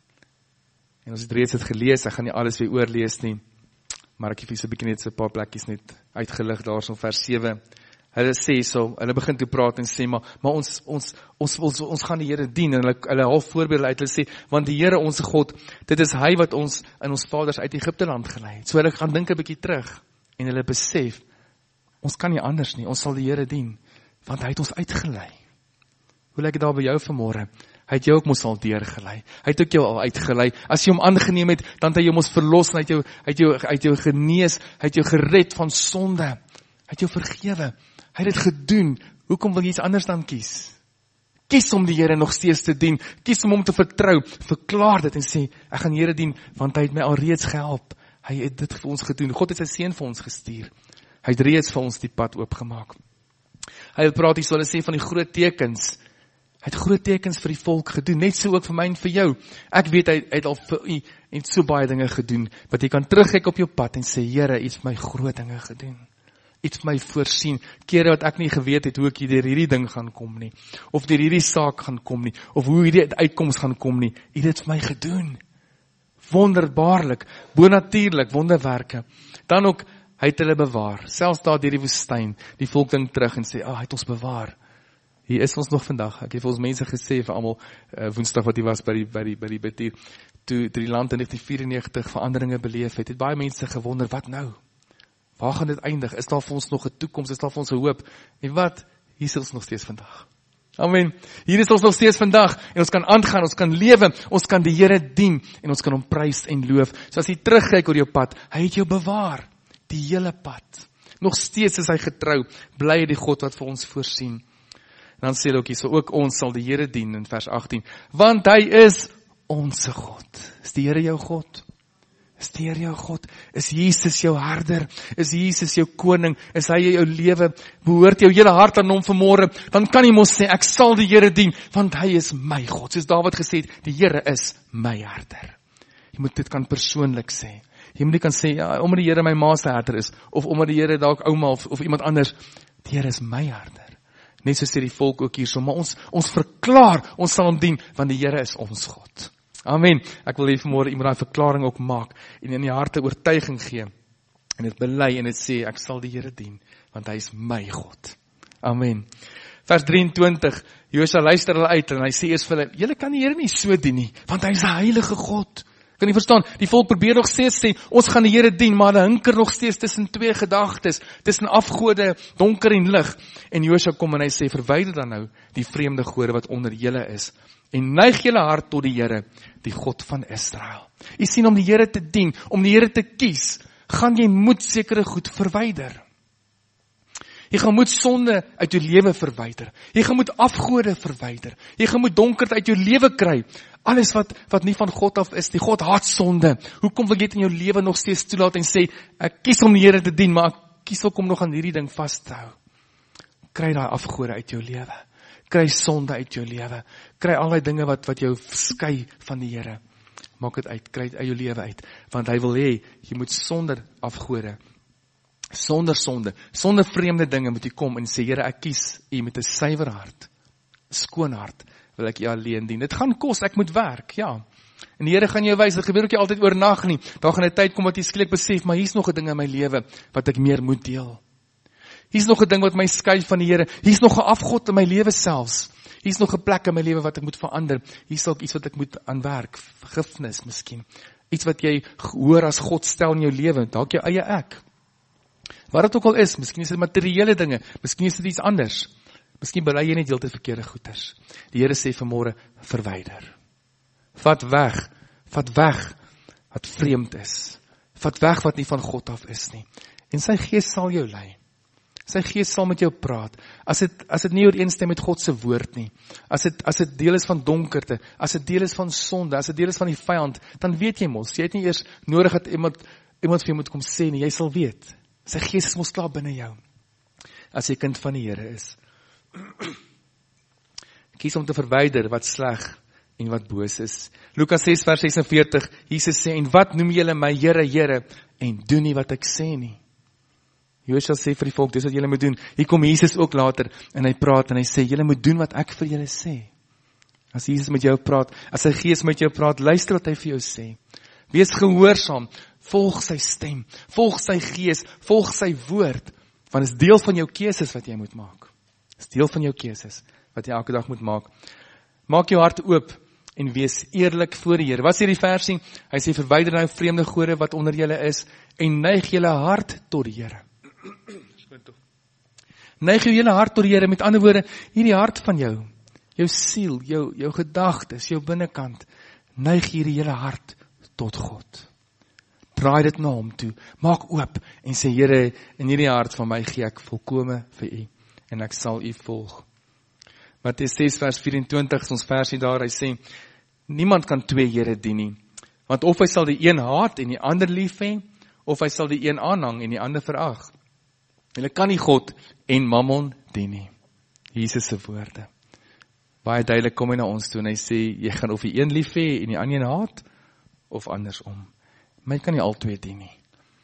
En ons het reeds het gelees, ek gaan nie alles weer oorlees nie, maar ek het vir so 'n bietjie net so 'n paar plekkies net uitgelig, daar so vers sewe. Hulle sê so, hulle begin toe praat en sê, maar, maar ons, ons, ons, ons, ons gaan die Here dien, en hulle, hulle half voorbeelde uit, hulle sê, want die Here, ons God, dit is hy wat ons en ons vaders uit Egipte land gelei het. So hulle gaan dink 'n bietjie terug, en hulle besef, ons kan nie anders nie, ons sal die Here dien, want hy het ons uitgelei. Hoe lyk dit daar by jou vanmôre? Hy het jou ook mos al deurgelei, hy het ook jou al uitgelei, as jy hom aangeneem het, dan het hy jou mos verlos, en hy het jou, hy het jou, hy het jou genees, hy het jou gered van sonde, hy het jou vergewe, hy het dit gedoen, hoekom wil jy iets anders dan kies? Kies om die Here nog steeds te dien, kies om hom te vertrou, verklaar dit en sê, ek gaan die Here dien, want hy het my al reeds gehelp, hy het dit vir ons gedoen, God het sy seun vir ons gestuur, hy het reeds vir ons die pad oopgemaak. Hy praat hier so, hulle sê van die groot tekens, hy het groot tekens vir die volk gedoen, net so ook vir my en vir jou, ek weet, hy, hy het al vir u, en so baie dinge gedoen, wat jy kan terugkyk op jou pad, en sê, Here, iets my groot dinge gedoen, iets my voorsien, kere wat ek nie geweet het, hoe ek deur hierdie ding gaan kom nie, of deur hierdie saak gaan kom nie, of hoe hierdie uitkoms gaan kom nie, hy het dit vir my gedoen, wonderbaarlik, bonatuurlik, wonderwerke. Dan ook, hy het hulle bewaar, selfs daar deur die woestyn, die volk dink terug en sê, ah, hy het ons bewaar. Hier is ons nog vandag. Ek het vir ons mense gesê, vir almal uh, woensdag wat hy was by die, by die, by die bid hier, toe, toe die land in negtien vyfennegentig veranderinge beleef het, het baie mense gewonder, wat nou? Waar gaan dit eindig? Is daar vir ons nog 'n toekoms? Is daar vir ons 'n hoop? En wat? Hier is ons nog steeds vandag. Amen. Hier is ons nog steeds vandag, en ons kan aangaan, ons kan lewe, ons kan die Here dien, en ons kan hom prys en loof. So as jy terugkyk oor jou pad, hy het jou bewaar, die hele pad. Nog steeds is hy getrou, bly die God wat vir ons voorsien. En dan sê hy ook hier, so ook ons sal die Here dien, in vers agttien, want hy is onse God. Is die Here jou God? Is die Here jou God? Is Jesus jou herder? Is Jesus jou koning? Is hy jou lewe? Behoort jou hele hart aan hom vanmôre? Dan kan jy mos sê, ek sal die Here dien, want hy is my God. Soos Dawid gesê het, die Here is my herder. Jy moet dit kan persoonlik sê. Jy moet nie kan sê, ja, omdat die Here my ma se herder is, of omdat die Here dalk ouma of, of iemand anders, die Here is my herder. Net so sê die volk ook hierso, maar ons, ons verklaar, ons sal hom dien, want die Here is ons God. Amen. Ek wil hê vanmôre iemand daai verklaring ook maak, en in die harte oortuiging gee, en dit bely, en dit sê, ek sal die Here dien, want hy is my God. Amen. Vers drieëntwintig, Josua luister hulle uit, en hy sê eers vir hulle, julle kan die Here nie so dien nie, want hy is 'n heilige God. Kan jy verstaan? Die volk probeer nog steeds sê, ons gaan die Here dien, maar hulle hinker nog steeds tussen twee gedagtes, tussen afgode, donker en lig. En Josua kom en hy sê, verwyder dan nou die vreemde gode wat onder julle is, en neig julle hart tot die Here, die God van Israel. Jy sien, om die Here te dien, om die Here te kies, gaan jy moet sekere goed verwyder. Jy gaan moet sonde uit jou lewe verwyder. Jy gaan moet afgode verwyder. Jy gaan moet donkerte uit jou lewe kry. Alles wat, wat nie van God af is, die God haat sonde. Hoekom wil jy dit in jou lewe nog steeds toelaat en sê, ek kies om die Here te dien, maar ek kies ook om nog aan hierdie ding vas te hou. Kry daai afgode uit jou lewe. Kry sonde uit jou lewe. Kry al die dinge wat, wat jou skei van die Here. Maak dit uit, kry dit uit jou lewe uit. Want hy wil hê, jy moet sonder afgode, sonder sonde, sonder vreemde dinge moet jy kom en sê, Here, ek kies u met 'n suiwer hart, skoon hart, wil ek u alleen dien. Dit gaan kos, ek moet werk, ja. En die Here gaan jou wys, dit gebeur ook nie altyd oornag nie. Daar gaan 'n tyd kom wat jy skielik besef, maar hier's nog 'n ding in my lewe wat ek meer moet deel. Hier's nog 'n ding wat my skei van die Here. Hier's nog 'n afgod in my lewe selfs. Hier's nog 'n plek in my lewe wat ek moet verander. Hier's dalk iets wat ek moet aan werk, vergifnis miskien. Iets wat jy hoor as God stel in jou lewe, dalk jou eie ek. Wat dit ook al is, miskien is dit materiële dinge, miskien is dit iets anders. Miskien bely jy net heeltyd verkeerde goeders. Die Here sê vanmôre, verwyder. Vat weg, vat weg wat vreemd is. Vat weg wat nie van God af is nie. En sy gees sal jou lei. Sy gees sal met jou praat. As dit as dit nie ooreenstem met God se woord nie, as dit as dit deel is van donkerte, as dit deel is van sonde, as dit deel is van die vyand, dan weet jy mos, jy het nie eers nodig dat iemand iemand vir jou moet kom sê nie, jy sal weet. Sy gees is mos klaar binne jou. As jy kind van die Here is. Kies om te verwyder wat sleg en wat boos is. Lukas ses vers ses en veertig, Jesus sê, en wat noem julle my Here, Here, en doen nie wat ek sê nie. Josua sê vir die volk, dis wat julle moet doen. Hier kom Jesus ook later, en hy praat, en hy sê, julle moet doen wat ek vir julle sê. As Jesus met jou praat, as sy gees met jou praat, luister wat hy vir jou sê. Wees gehoorsaam, volg sy stem, volg sy gees, volg sy woord, want is deel van jou keuses wat jy moet maak. Is deel van jou keuses wat jy elke dag moet maak. Maak jou hart oop en wees eerlik voor die Here. Wat sê die versie? Hy sê, verwyder nou vreemde gode wat onder julle is en neig julle hart tot die Here. Neig jou hele hart tot die Here, met ander woorde, hierdie hart van jou, jou siel, jou, jou gedagtes, jou binnekant, neig hierdie hele hart tot God. Draai dit na hom toe, maak oop en sê, Here, in hierdie hart van my gee ek volkome vir u, en ek sal u volg. Matteus ses vers vyf-en-twintig is ons versie daar, hy sê, niemand kan twee Here dien nie, want of hy sal die een haat en die ander lief hê, of hy sal die een aanhang en die ander verag. Hulle kan nie God en Mammon dien nie. Jesus se woorde. Baie duidelik kom hy na ons toe en hy sê, jy gaan of die een lief hê en die ander een haat, of andersom. Maar jy kan nie al twee dien nie.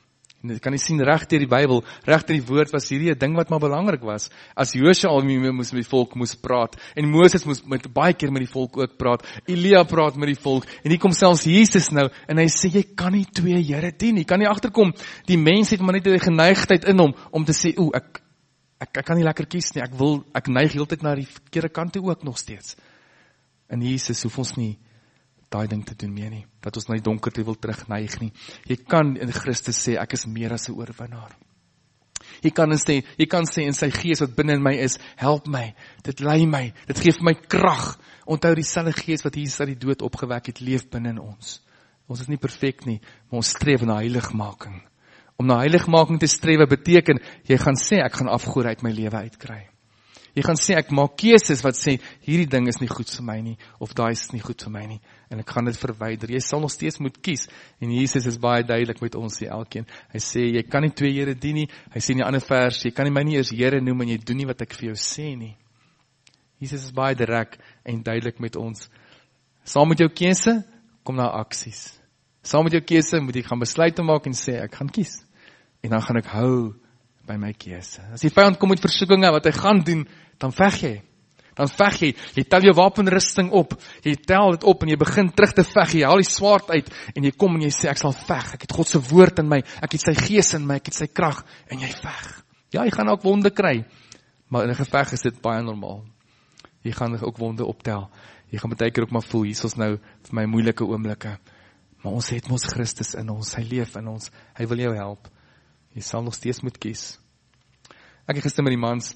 En jy kan nie sien reg deur die Bybel, reg deur die woord was hierdie 'n ding wat maar belangrik was. As Josua al moes met die volk moes praat en Moses moes met baie keer met die volk ook praat. Elia praat met die volk en hier kom selfs Jesus nou en hy sê jy kan nie twee Here dien. Jy kan nie agterkom. Die mens het maar net 'n geneigtheid in hom om te sê, "O, ek ek ek kan nie lekker kies nie. Ek wil ek neig heeltyd na die verkeerde kant toe ook nog steeds." En Jesus hoef ons nie daai ding te doen meer nie, dat ons na die donkerte wil terugneig nie. Jy kan in Christus sê, ek is meer as 'n oorwinnaar. Jy kan sê, jy kan sê in sy gees wat binne in my is, help my, dit lei my, dit gee vir my krag. Onthou dieselfde gees wat Jesus uit die dood opgewek het, leef binne in ons. Ons is nie perfek nie, maar ons streef na heiligmaking. Om na heiligmaking te streef beteken, jy gaan sê, ek gaan afgode uit my lewe uitkry. Jy gaan sê, ek maak keuses wat sê, hierdie ding is nie goed vir my nie, of daai is nie goed vir my nie, en ek gaan dit verwyder. Jy sal nog steeds moet kies, en Jesus is baie duidelik met ons, sê elkeen. Hy sê, jy kan nie twee Here dien nie, hy sê in die ander vers, jy kan nie my nie eers Here noem, en jy doen nie wat ek vir jou sê nie. Jesus is baie direk, en duidelik met ons. Saam met jou keuse, kom na aksies. Saam met jou keuse, moet jy gaan besluit maak, en sê, ek gaan kies. En dan gaan ek hou, by my keuse. As die vyand kom met versoekinge, wat hy gaan doen, dan veg jy. Dan veg jy. Jy tel jou wapenrusting op. Jy tel dit op en jy begin terug te veg. Jy haal die swaard uit en jy kom en jy sê, ek sal veg. Ek het God se woord in my. Ek het sy gees in my. Ek het sy krag. En jy veg. Ja, jy gaan ook wonde kry. Maar in 'n geveg is dit baie normaal. Jy gaan ook wonde optel. Jy gaan baie keer ook maar voel, hier is ons nou vir my moeilike oomblikke. Maar ons het mos Christus in ons. Hy leef in ons. Hy wil jou help. Jy sal nog steeds moet kies. Ek het gister met die mans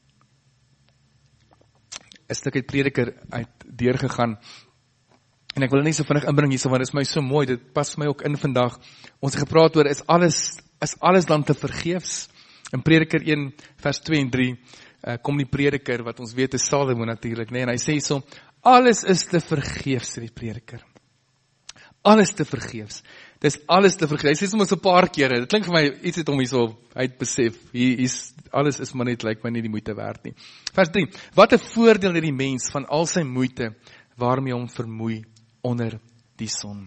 'n stuk uit Prediker uit deurgegaan. En ek wil net so vinnig inbring hierso, want dit is my so mooi, dit pas vir my ook in vandag. Ons het gepraat oor, is alles, is alles dan te vergeefs? In Prediker een, vers twee en drie, uh, kom die Prediker, wat ons weet is Salomo natuurlik, nee, en hy sê so, alles is te vergeefs, sê die Prediker. Alles te vergeefs. Dis alles te vergeefs. Hy sê soms 'n paar kere, dit klink vir my, iets het om hier so, hy het besef, hier is, alles is maar net, lyk my nie die moeite werd nie. Vers drie, wat 'n voordeel het die mens van al sy moeite, waarmee hom vermoei onder die son.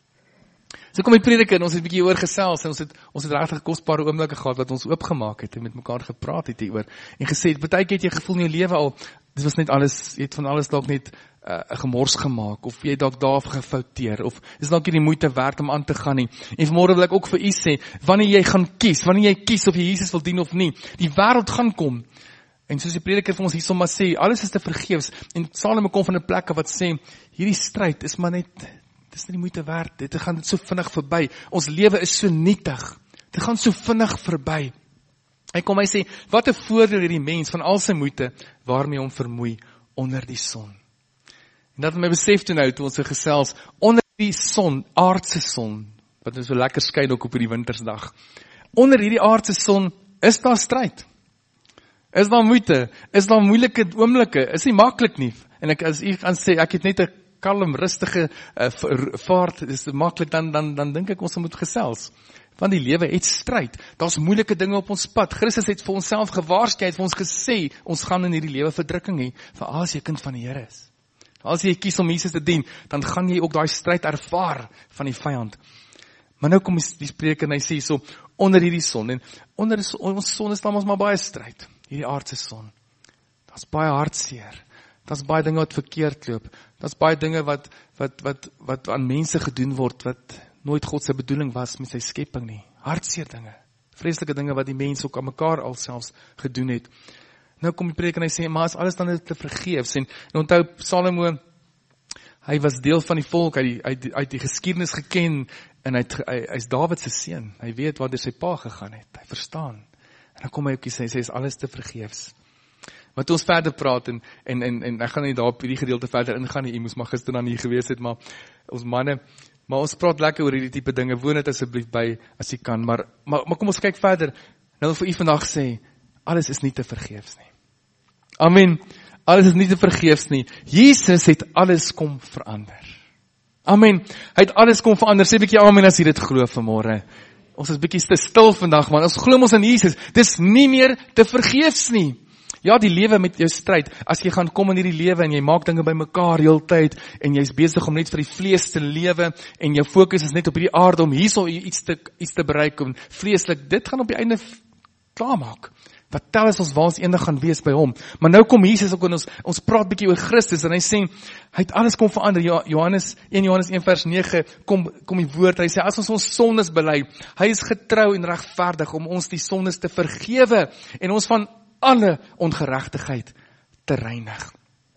So kom die Prediker, en ons het 'n bietjie oor gesels, en ons het, ons het regtig kosbare oomblikke gehad, wat ons oopgemaak het, en met mekaar gepraat het hieroor, en gesê, baie keer het jy gevoel in jou lewe al, dit was net alles, jy het van alles dalk net, Uh, gemors gemaak, of jy dalk daar gefouteer, of is dalk nie die moeite werd om aan te gaan nie. En vanmôre wil ek ook vir u sê, wanneer jy gaan kies, wanneer jy kies of jy Jesus wil dien of nie, die wêreld gaan kom. En soos die Prediker vir ons hierso maar sê, alles is te vergeefs. En Salomo kom van 'n plek wat sê, hierdie stryd is maar net, dit is nie die moeite werd, dit gaan dit so vinnig verby. Ons lewe is so nietig. Dit gaan so vinnig verby. Hy kom hy sê, wat 'n voordeel het die mens van al sy moeite waarmee hom vermoei onder die son. En dat het my besef toe nou, toe ons so gesels, onder die son, aardse son, wat ons so lekker skyn ook op die wintersdag, onder hierdie aardse son, is daar stryd, is daar moeite, is daar moeilike oomblikke, is nie maklik nie, en ek, as ek gaan sê, ek het net 'n kalm, rustige uh, vaart, is maklik, dan, dan, dan dink ek ons moet gesels, want die lewe het stryd, daar's moeilike dinge op ons pad, Christus het vir onsself gewaarsku, het vir ons gesê, ons gaan in hierdie lewe verdrukking hê, vir as jy kind van die Here is. As jy kies om Jesus te dien, dan gaan jy ook daai stryd ervaar van die vyand. Maar nou kom die Spreker en hy sê so, onder hierdie son, en onder die son, ons son is dan ons maar baie stryd, hierdie aardse son. Daar's baie hartseer, daar's baie dinge wat verkeerd loop, daar's baie dinge wat, wat, wat, wat aan mense gedoen word, wat nooit God se bedoeling was met sy skepping nie. Hartseer dinge, vreeslike dinge wat die mense ook aan mekaar alselfs gedoen het. Nou kom die preek en hy sê, maar as alles dan te vergeefs, en, en onthou Salomo, hy was deel van die volk, hy het die, die geskiedenis geken, en hy, hy, hy is Dawid se seun, hy weet waar deur sy pa gegaan het, hy verstaan, en dan kom hy ook sê, hy sê, is alles te vergeefs. Maar toe ons verder praat, en, en, en, en ek gaan nie daar op die gedeelte verder ingaan, nie, jy moes maar gister dan hier gewees het, maar ons manne, maar ons praat lekker oor hierdie type dinge, woon het asseblief by, as jy kan, maar, maar, maar kom ons kyk verder, nou vir u vandag sê, alles is nie te vergeefs nie. Amen. Alles is nie te vergeefs nie. Jesus het alles kom verander. Amen. Hy het alles kom verander. Sê 'n bietjie amen as jy dit glo vanmôre. Ons is bietjie te stil vandag, man. Ons glo ons in Jesus. Dis nie meer te vergeefs nie. Ja, die lewe met jou stryd, as jy gaan kom in hierdie lewe en jy maak dinge by mekaar heeltyd en jy's besig om net vir die vlees te lewe en jou fokus is net op hierdie aarde om hierso iets te iets te bereik en vleeslik, dit gaan op die einde klaarmaak. Wat tel is ons waar ons eendag gaan wees by hom. Maar nou kom Jesus ook en ons ons praat bietjie oor Christus en hy sê hy het alles kom verander. Johannes een Johannes een vers nege kom kom die woord. Hy sê as ons ons sondes bely, hy is getrou en regverdig om ons die sondes te vergewe en ons van alle ongeregtigheid te reinig.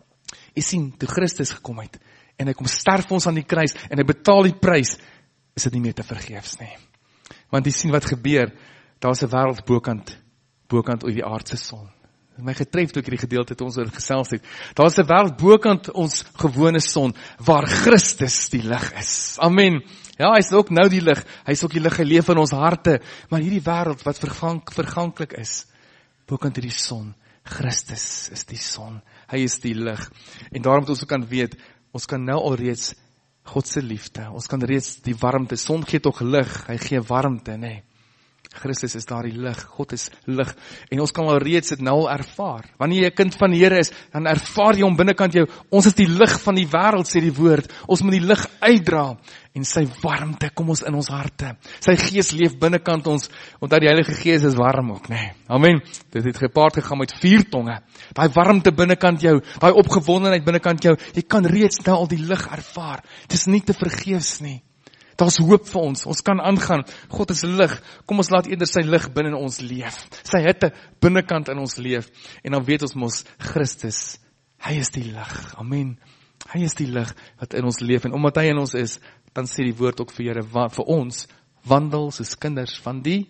Jy sien, toe Christus gekom het en hy kom sterf vir ons aan die kruis en hy betaal die prys, is dit nie meer te vergeefs nie. Want jy sien wat gebeur, daar is 'n wêreld bokant bokant oor die aardse son. My getref toe ek hierdie gedeelte toe ons oor gesels het. Daar is 'n wêreld bokant ons gewone son, waar Christus die lig is. Amen. Ja, hy is ook nou die lig. Hy is ook die lig, hy leef in ons harte. Maar hierdie wêreld wat vergang, verganklik is, bokant hierdie son, Christus is die son. Hy is die lig. En daarom moet ons ook kan weet, ons kan nou alreeds God se liefde, ons kan reeds die warmte, son gee tog lig, hy gee warmte, nee. Christus is daar die lig, God is lig, en ons kan al reeds dit nou al ervaar. Wanneer jy 'n kind van die Here is, dan ervaar jy hom binnekant jou, ons is die lig van die wêreld, sê die woord, ons moet die lig uitdra, en sy warmte kom ons in ons harte, sy gees leef binnekant ons, omdat die Heilige Gees is warm ook, nee, amen, dit het gepaard gegaan met vier tonge, daai warmte binnekant jou, daai opgewondenheid binnekant jou, jy kan reeds nou al die lig ervaar, dit is nie te vergeefs nie. Daar's hoop vir ons, ons kan aangaan, God is lig, kom ons laat eerder sy lig binne in ons leef, sy hitte binnekant in ons leef, en dan weet ons mos, Christus, hy is die lig, amen, hy is die lig wat in ons leef, en omdat hy in ons is, dan sê die woord ook vir julle, vir ons, wandel soos kinders van die,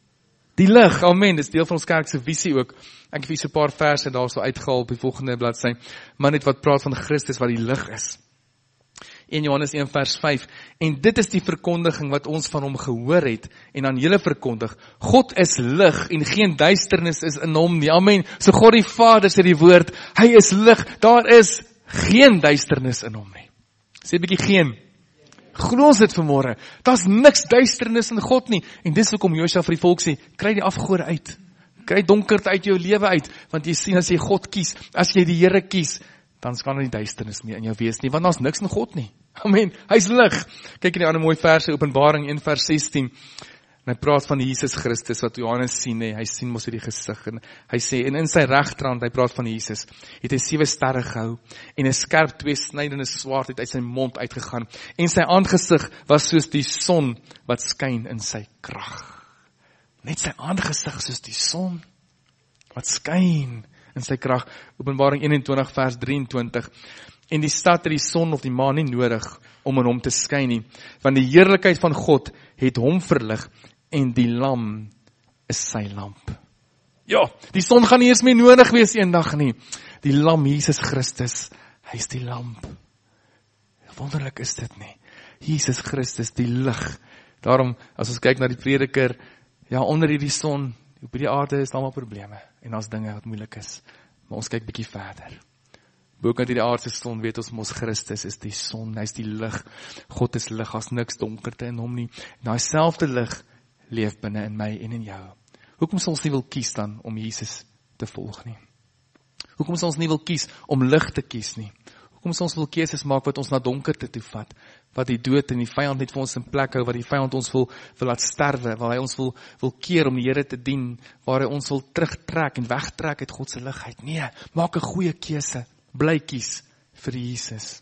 die lig, amen, dis deel van ons kerk se visie ook, ek het vir so 'n paar verse daar so uitgehaal op die volgende bladsy, maar net wat praat van Christus wat die lig is, een Johannes een vers vyf, en dit is die verkondiging wat ons van hom gehoor het, en aan julle verkondig, God is lig, en geen duisternis is in hom nie, amen, so God die Vader sê die woord, hy is lig, daar is geen duisternis in hom nie, sê bykie geen, glo ons dit vanmorgen, daar is niks duisternis in God nie, en dis hoekom Josua vir die volk sê, kry die afgode uit, kry donkerte uit jou lewe uit, want jy sien as jy God kies, as jy die Here kies, dan kan daar nie duisternis meer in jou wees nie, want daar is niks in God nie. Amen, hy is lig. Kyk in die ander mooi verse, Openbaring een vers sestien, en hy praat van Jesus Christus, wat Johannes sien, he, hy sien mos hierdie gesig, en hy sê, en in sy regterhand, hy praat van Jesus, het hy sewe sterre gehou, en 'n skerp tweesnydende swaard het uit sy mond uitgegaan, en sy aangesig was soos die son, wat skyn in sy krag. Net sy aangesig soos die son, wat skyn in sy krag, Openbaring eenentwintig vers drieëntwintig, en die stad het die son of die maan nie nodig, om in hom te skyn nie, want die heerlikheid van God het hom verlig, en die lam is sy lamp. Ja, die son gaan nie eers meer nodig wees eendag nie, die lam Jesus Christus, hy is die lamp, wonderlik is dit nie, Jesus Christus, die lig, daarom, as ons kyk na die prediker, ja, onder hierdie son, op die aarde is daar maar probleme, en as dinge wat moeilik is, maar ons kyk bietjie verder. Bokant die aardse son weet ons mos Christus is die son, hy is die lig, God is lig, as niks donkerte in hom nie, en hy selfde lig leef binne in my en in jou. Hoekom sal ons nie wil kies dan om Jesus te volg nie? Hoekom sal ons nie wil kies om lig te kies nie? Hoekom sal ons wil keuses maak wat ons na donkerte toe vat, wat die dood en die vyand net vir ons in plek hou, wat die vyand ons wil, wil laat sterwe, waar hy ons wil, wil keer om die Here te dien, waar hy ons wil terugtrek en wegtrek uit God se ligheid. Nee, maak 'n goeie keuse, bly kies vir Jesus.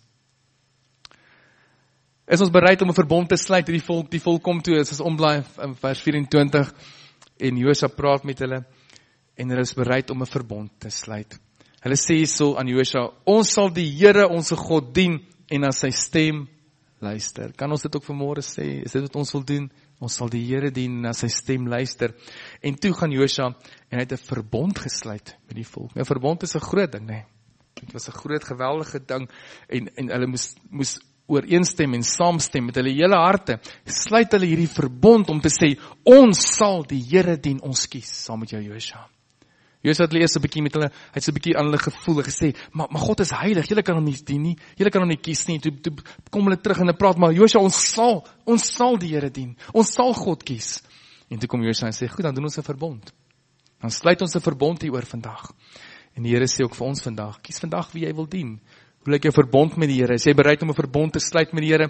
Is ons bereid om 'n verbond te sluit, die volk, die volk kom toe, as ons omblaai in vers vyf-en-twintig, en Josua praat met hulle, en hulle is bereid om 'n verbond te sluit. Hulle sê so aan Josua, ons sal die Here, ons God dien, en na sy stem luister. Kan ons dit ook vanmôre sê? Is dit wat ons wil doen? Ons sal die Here dien, en na sy stem luister. En toe gaan Josua, en hy het 'n verbond gesluit met die volk. 'n Verbond is 'n groot ding, nee. Dit was 'n groot, geweldige ding, en, en hulle moes, moes ooreenstem en saamstem met hulle hele harte, sluit hulle hierdie verbond om te sê, ons sal die Here dien, ons kies, saam met jou Josua. Josua het hulle eers 'n bietjie met hulle, hy het so 'n bietjie aan hulle gevoel, gesê, maar, maar God is heilig, julle kan hom nie dien nie, julle kan hom nie kies nie, toe, toe kom hulle terug en hulle praat, maar Josua, ons sal, ons sal die Here dien, ons sal God kies. En toe kom Josua en sê, goed, dan doen ons 'n verbond. Dan sluit ons 'n verbond hier oor vandag. En die Here sê ook vir ons vandag, kies vandag wie jy wil dien. Hoe lyk jou verbond met die Here? Is jy bereid om 'n verbond te sluit met die Here?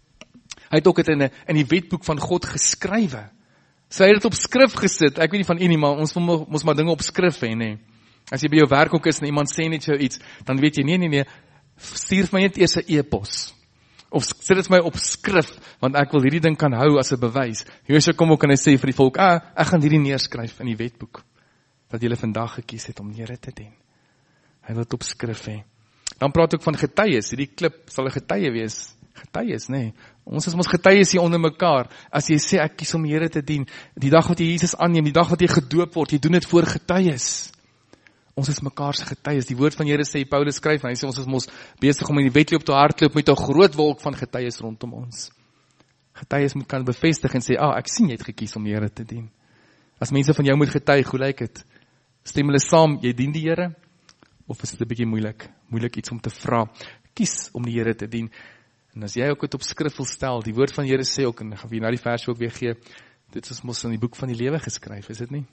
Hy het ook dit in, in die wetboek van God geskrywe. So hy het dit op skrif gesit. Ek weet nie van u nie, maar ons wil mos maar dinge op skrif hê, nê. As jy by jou werk ook is en iemand sê net jou iets, dan weet jy, nee, nee, nee, stuur my net eers 'n e-pos. Of sit dit my op skrif, want ek wil hierdie ding kan hou as 'n bewys. Josua kom ook en hy sê vir die volk, ah, ek gaan hierdie neerskryf in die wetboek, dat julle vandag gekies het om die Here te dien. Hy wil dit op skrif hê. Dan praat ook van getuies, hierdie klip sal 'n getuie wees. Getuies, nê. Nee. Ons is ons getuies hier onder mekaar. As jy sê ek kies om die Here te dien, die dag wat jy Jesus aanneem, die dag wat jy gedoop word, jy doen dit voor getuies. Ons is mekaar se getuies. Die woord van die Here sê, Paulus skryf, en hy sê ons is mos besig om in die wedloop te hardloop met 'n groot wolk van getuies rondom ons. Getuies moet kan bevestig en sê, ah, ek sien jy het gekies om die Here te dien. As mense van jou moet getuig, hoe lyk dit? Stem hulle saam, jy dien die Here? Of is dit 'n bietjie moeilik? Moeilik iets om te vra. Kies om die Here te dien. En as jy ook dit op skrif wil stel, die woord van die Here sê ook, en ek gaan vir nou die vers ook weer gee, dit is mos in die boek van die lewe geskryf, is dit nie?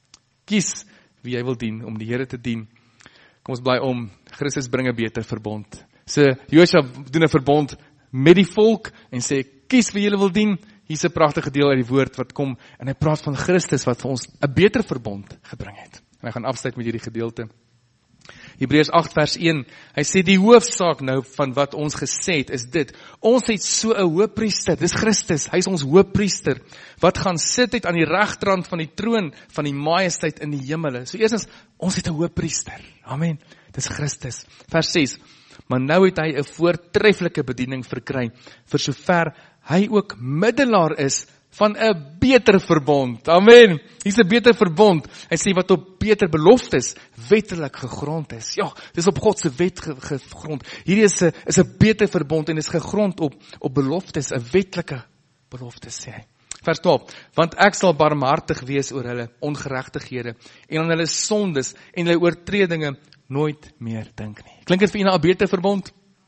Kies wie jy wil dien, om die Here te dien. Kom ons bly om, Christus bring 'n beter verbond. So, Josua doen 'n verbond met die volk, en sê, kies wie jy wil dien. Hier is 'n pragtige deel uit die woord wat kom, en hy praat van Christus, wat vir ons 'n beter verbond gebring het. En hy gaan afsluit met hierdie gedeelte. Hebreërs agt vers een, hy sê die hoofsaak nou van wat ons gesê het is dit, ons het so 'n hoëpriester, dis Christus, hy is ons hoëpriester, wat gaan sit het aan die regterrand van die troon van die majesteit in die hemele. So eerstens, ons het 'n hoëpriester, amen, dis Christus. Vers ses, maar nou het hy 'n voortreffelike bediening verkry, vir sover hy ook middelaar is van 'n beter verbond. Amen. Hier's 'n beter verbond. Hy sê wat op beter beloftes wettelik gegrond is. Ja, dis op God se wet gegrond. Hierdie is 'n is 'n beter verbond en is gegrond op op beloftes, 'n wetlike beloftes sê hy. Vers twaalf. Want ek sal barmhartig wees oor hulle ongeregtighede en aan hulle sondes en hulle oortredinge nooit meer dink nie. Klink dit vir u na 'n beter verbond?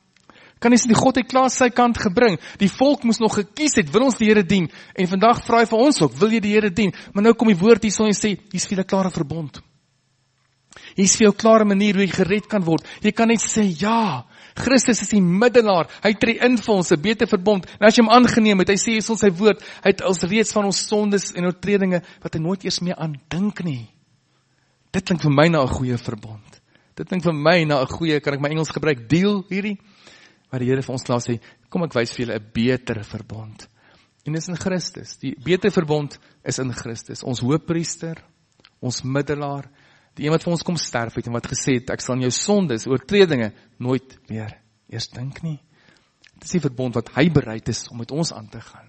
Kan jy sien, die God het klaar sy kant gebring. Die volk moes nog gekies het, wil ons die Here dien. En vandag vra hy vir ons ook, wil jy die Here dien? Maar nou kom die woord hierso en sê, hier's vir julle klare verbond. Hier's vir jou klare manier hoe jy gered kan word. Jy kan net sê, ja, Christus is die middelaar. Hy tree in vir ons 'n beter verbond. En as jy hom aangeneem het, hy sê hier in sy woord, hy het ons reeds van ons sondes en oortredinge wat hy nooit eers meer aan dink nie. Dit klink vir my na 'n goeie verbond. Dit klink vir my na 'n goeie, kan ek my Engels gebruik, deal hierdie? Maar die Here vir ons klaar sê, kom ek wys vir julle 'n beter verbond. En dit is in Christus. Die beter verbond is in Christus. Ons hoëpriester, ons middelaar, die een wat vir ons kom sterf het en wat gesê het, ek sal aan jou sondes, oortredinge nooit weer eers dink nie. Dit is die verbond wat hy bereid is om met ons aan te gaan.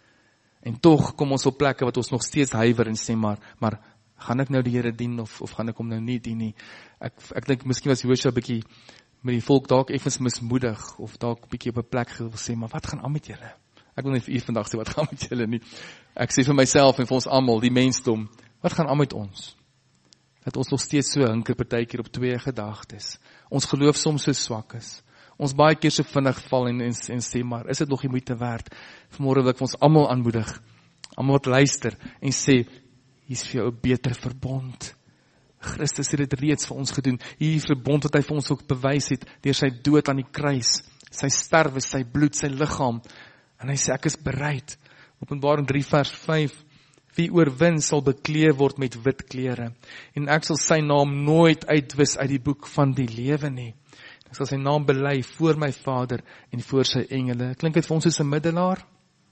En tog kom ons op plekke wat ons nog steeds huiwer en sê, maar, maar gaan ek nou die Here dien of, of gaan ek hom nou nie dien nie? Ek, ek dink miskien was Josua 'n bietjie met die volk dalk effens mismoedig, of dalk 'n bietjie op 'n plek wil sê, maar wat gaan aan met julle? Ek wil nie vir u vandag sê, wat gaan met julle nie. Ek sê vir myself en vir ons almal, die mensdom, wat gaan aan met ons? Dat ons nog steeds so hinker partykeer op twee gedagtes. Ons geloof soms so swak is. Ons baie keer so vinnig val en, en, en sê, maar is dit nog die moeite werd? Vanmôre wil ek vir ons almal aanmoedig, almal wat luister, en sê, hier's vir jou 'n beter verbond. Christus het dit reeds vir ons gedoen. Hierdie verbond wat hy vir ons ook bewys het, deur sy dood aan die kruis, sy sterwe, sy bloed, sy liggaam. En hy sê, ek is bereid. Openbaring drie vers vyf, wie oorwin sal bekleed word met wit klere, en ek sal sy naam nooit uitwis uit die boek van die lewe nie. Ek sal sy naam bely voor my Vader en voor sy engele. Klink dit vir ons soos 'n middelaar?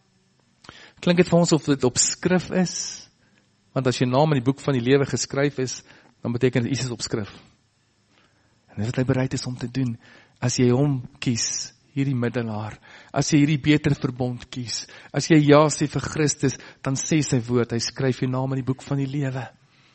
Klink dit vir ons of dit op skrif is? Want as jy naam in die boek van die lewe geskryf is, dan beteken dit iets is op skrif. En dit wat hy bereid is om te doen, as jy hom kies, hierdie middelaar, as jy hierdie beter verbond kies, as jy ja sê vir Christus, dan sê sy woord, hy skryf jou naam in die boek van die lewe.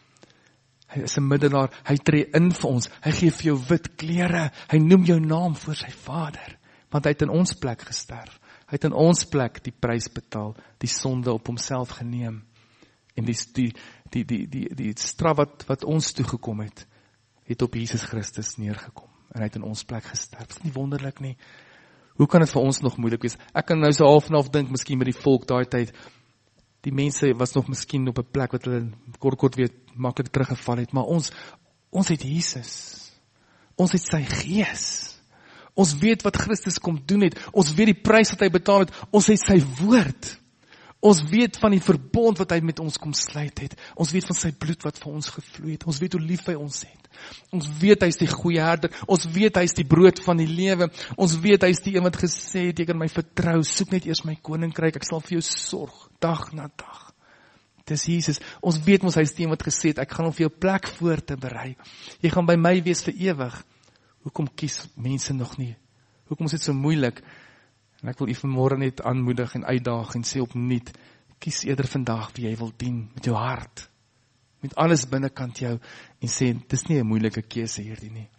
Hy is 'n middelaar, hy tree in vir ons, hy gee vir jou wit klere, hy noem jou naam voor sy Vader, want hy het in ons plek gesterf, hy het in ons plek die prys betaal, die sonde op homself geneem, en die, die, die, die, die, die straf wat, wat ons toegekom het, het op Jesus Christus neergekom, en hy het in ons plek gesterf. Is nie wonderlik nie? Hoe kan dit vir ons nog moeilik wees? Ek kan nou so half en half dink, miskien met die volk daai tyd, die mense was nog miskien op 'n plek wat hulle kort kort weer maklik teruggeval het, maar ons, Ons het Jesus. Ons het sy Gees. Ons weet wat Christus kom doen het. Ons weet die prys wat hy betaal het. Ons het sy woord. Ons weet van die verbond wat hy met ons kom sluit het. Ons weet van sy bloed wat vir ons gevloei het. Ons weet hoe lief hy ons het. Ons weet hy is die goeie herder. Ons weet hy is die brood van die lewe. Ons weet hy is die een wat gesê het, jy kan my vertrou. Soek net eers my koninkryk. Ek sal vir jou sorg, dag na dag. Dis Jesus. Ons weet ons hy is die een wat gesê het, ek gaan hom vir jou plek voor te berei. Jy gaan by my wees vir ewig. Hoekom kies mense nog nie? Hoekom is dit so moeilik? En ek wil u vanmôre net aanmoedig en uitdaag en sê opnuut, kies eerder vandag wie jy wil dien, met jou hart, met alles binnekant jou, en sê, dis nie 'n moeilike keuse hierdie nie.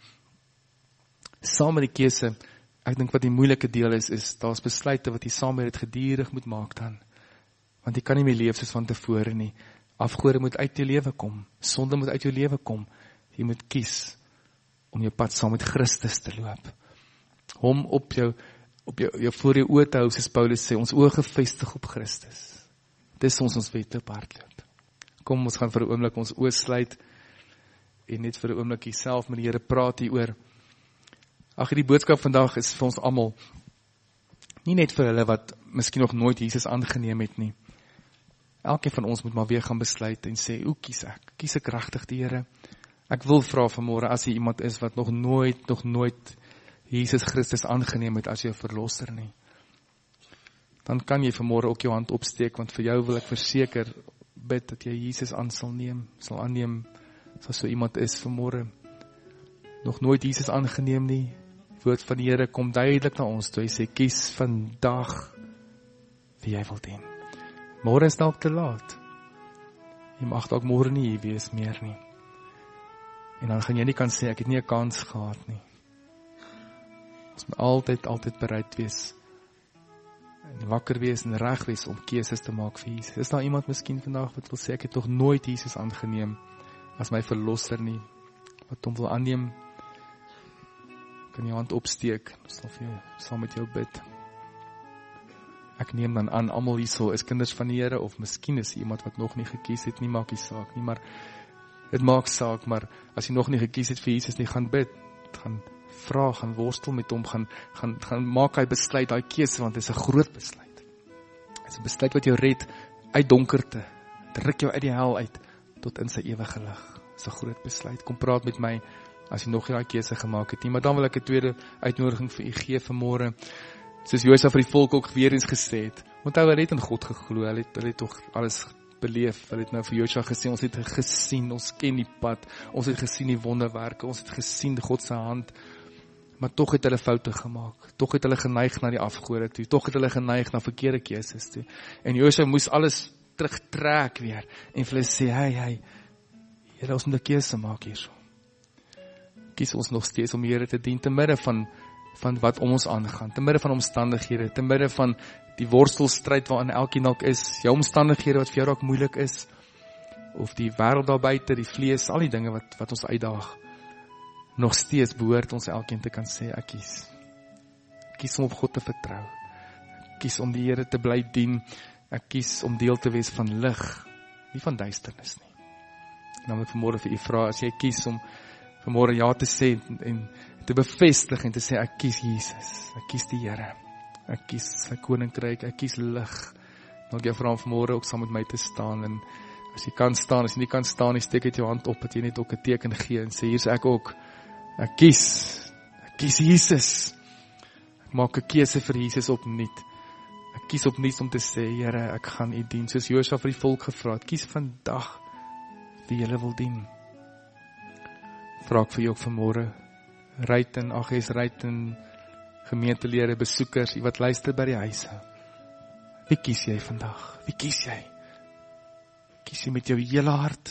Saam met die keuse, ek dink wat die moeilike deel is, is, daar's besluite wat jy saam met dit geduldig moet maak dan, want jy kan nie meer leef soos van tevore nie, afgode moet uit jou lewe kom, sonde moet uit jou lewe kom, jy moet kies, om jou pad saam met Christus te loop, hom op jou, op jou, jou voor jou oë te hou, soos Paulus sê, ons oë gefestig op Christus. Dis ons ons wedloop hardloop. Kom, ons gaan vir 'n oomblik ons oë sluit, en net vir 'n oomblik self met die Here praat hieroor. Ag, die boodskap vandag is vir ons almal, nie net vir hulle wat miskien nog nooit Jesus aangeneem het nie. Elkeen van ons moet maar weer gaan besluit en sê, hoe kies ek? Kies ek regtig die Here? Ek wil vra vanmôre, as jy iemand is wat nog nooit, nog nooit Jesus Christus aangeneem het as jou verlosser nie, dan kan jy vanmôre ook jou hand opsteek, want vir jou wil ek verseker bid dat jy Jesus aan sal neem, sal aanneem, as so iemand is vanmôre, nog nooit Jesus aangeneem nie, woord van die Here kom duidelik na ons toe, hy sê, kies vandag wie jy wil dien. Môre is dalk te laat, jy mag dalk môre nie hier wees meer nie, en dan gaan jy nie kan sê, ek het nie 'n kans gehad nie. Ons moet altyd, altyd bereid wees, en wakker wees en reg wees om keuses te maak vir Jesus. Is daar iemand miskien vandag wat wil sê, ek het nog nooit Jesus aangeneem as my verlosser nie, wat hom wil aanneem, kan jy hand opsteek, ons sal vir jou, saam met jou bid. Ek neem dan aan, almal hierso is kinders van die Here, of miskien is iemand wat nog nie gekies het, nie maak die saak nie, maar dit maak saak, maar as jy nog nie gekies het vir Jesus nie, gaan bid, gaan vra, gaan worstel met hom, gaan, gaan, gaan maak hy besluit, hy keuse, want dit is 'n groot besluit. Dit is 'n besluit wat jou red uit donkerte, dit ruk jou uit die hel uit, tot in sy ewige lig. Dit is 'n groot besluit. Kom praat met my, as jy nog nie daai keuse gemaak het nie, maar dan wil ek 'n tweede uitnodiging vir u gee vanmôre, soos Josef vir die volk ook weer eens gesê het, onthou, hy het in God geglo, hy het, hy het toch alles beleef, hy het nou vir Josef gesê, ons het gesien, ons ken die pad, ons het gesien die wonderwerke, ons het gesien God se hand, maar toch het hulle foute gemaak, toch het hulle geneig na die afgode toe, toch het hulle geneig na verkeerde keuses toe, en Josef moes alles terugtrek weer, en vir hulle sê, hey, hey, Here, ons moet 'n keuse maak hierso. Kies ons nog steeds om die Here te dien, te midde van, van wat om ons aangaan, te midde van omstandighede, te midde van die worstelstryd waarin elkeen dalk is, jou omstandighede wat vir jou dalk moeilik is, of die wêreld daar buite, die vlees, al die dinge wat, wat ons uitdaag, nog steeds behoort ons elkeen te kan sê, ek kies. Ek kies om op God te vertrou. Ek kies om die Here te bly dien. Ek kies om deel te wees van lig, nie van duisternis nie. En dan wil ek vanmôre vir u vra, as jy kies om vanmôre ja te sê en te bevestig en te sê, ek kies Jesus, ek kies die Here, ek kies sy koninkryk, ek kies lig. Dan wil ek jou vra om vanmôre ook saam met my te staan, en as jy kan staan, as jy nie kan staan, jy steek uit jou hand op, dat jy net ook 'n teken gee, en sê, hier is ek ook, ek kies, ek kies Jesus, ek maak 'n keuse vir Jesus opnuut, ek kies opnuut om te sê, Here, ek gaan u dien, soos Josef vir die volk gevra het, kies vandag wie julle wil dien. Vra ek vir jou ook vanmôre, Ruiten, ag jy's Ruiten, gemeentelede, besoekers, die wat luister by die huise, wie kies jy vandag? Wie kies jy? Kies jy met jou hele hart?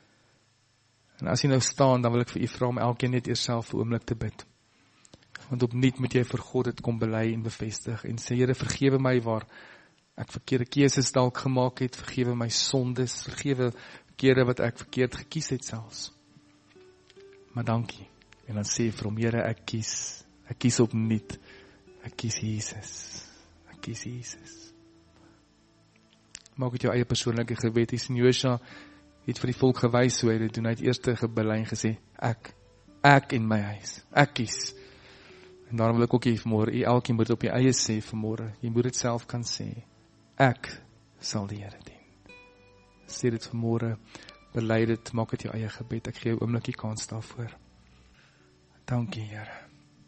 En as jy nou staan, dan wil ek vir u vra om elkeen net eers self 'n oomblik te bid. Want opnuut moet jy vir God dit kom bely en bevestig en sê, Here, vergewe my waar ek verkeerde keuses dalk gemaak het, vergewe my sondes, vergewe kere wat ek verkeerd gekies het selfs. Maar dankie. En dan sê vir hom, Here, ek kies, ek kies opnuut, ek kies Jesus, ek kies Jesus. Maak dit jou eie persoonlike gebed, hier in Josua, het vir die volk gewys hoe hy dit doen. Hy het eers gebely en gesê, ek, ek in my huis, ek kies. En daarom wil ek ook hier vanmôre, jy elkeen moet op jy eie sê vanmôre, jy moet dit self kan sê, ek sal die Here dien. Sê dit vanmôre, bely dit, maak dit jou eie gebed, ek gee jou oomblikie kans daarvoor. Dankie Here.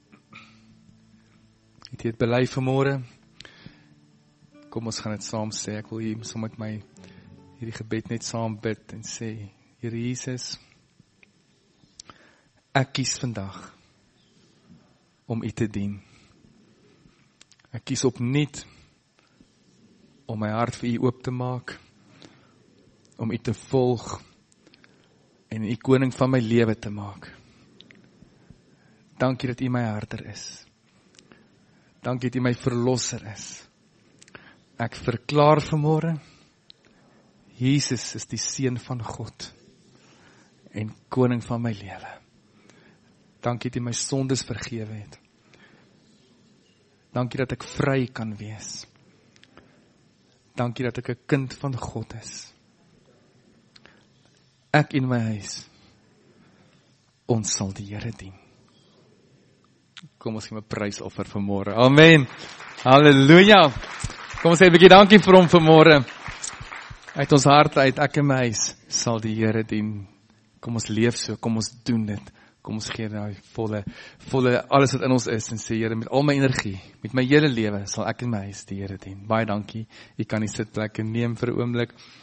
Het jy het bely vanmôre? Kom ons gaan dit saam sê, ek wil hier saam met my hierdie gebed net saam bid en sê, Here Jesus, ek kies vandag om U te dien. Ek kies opnuut om my hart vir U oop te maak, om U te volg en U koning van my lewe te maak. Dankie dat U my herder is. Dankie dat U my verlosser is. Ek verklaar vanmôre, Jesus is die Seun van God en koning van my lewe. Dankie dat U my sondes vergewe het. Dankie dat ek vry kan wees. Dankie dat ek 'n kind van God is. Ek en my huis, ons sal die Here dien. Kom ons gee 'n prysoffer vanmôre. Amen. Halleluja. Kom ons sê 'n bietjie dankie vir hom vanmôre. Uit ons harte uit, ek en my huis sal die Here dien. Kom ons leef so, kom ons doen dit. Kom ons gee nou volle, volle alles wat in ons is en sê, Here, met al my energie, met my hele lewe, sal ek en my huis die Here dien. Baie dankie. Jy kan die sitplekke neem vir 'n oomblik.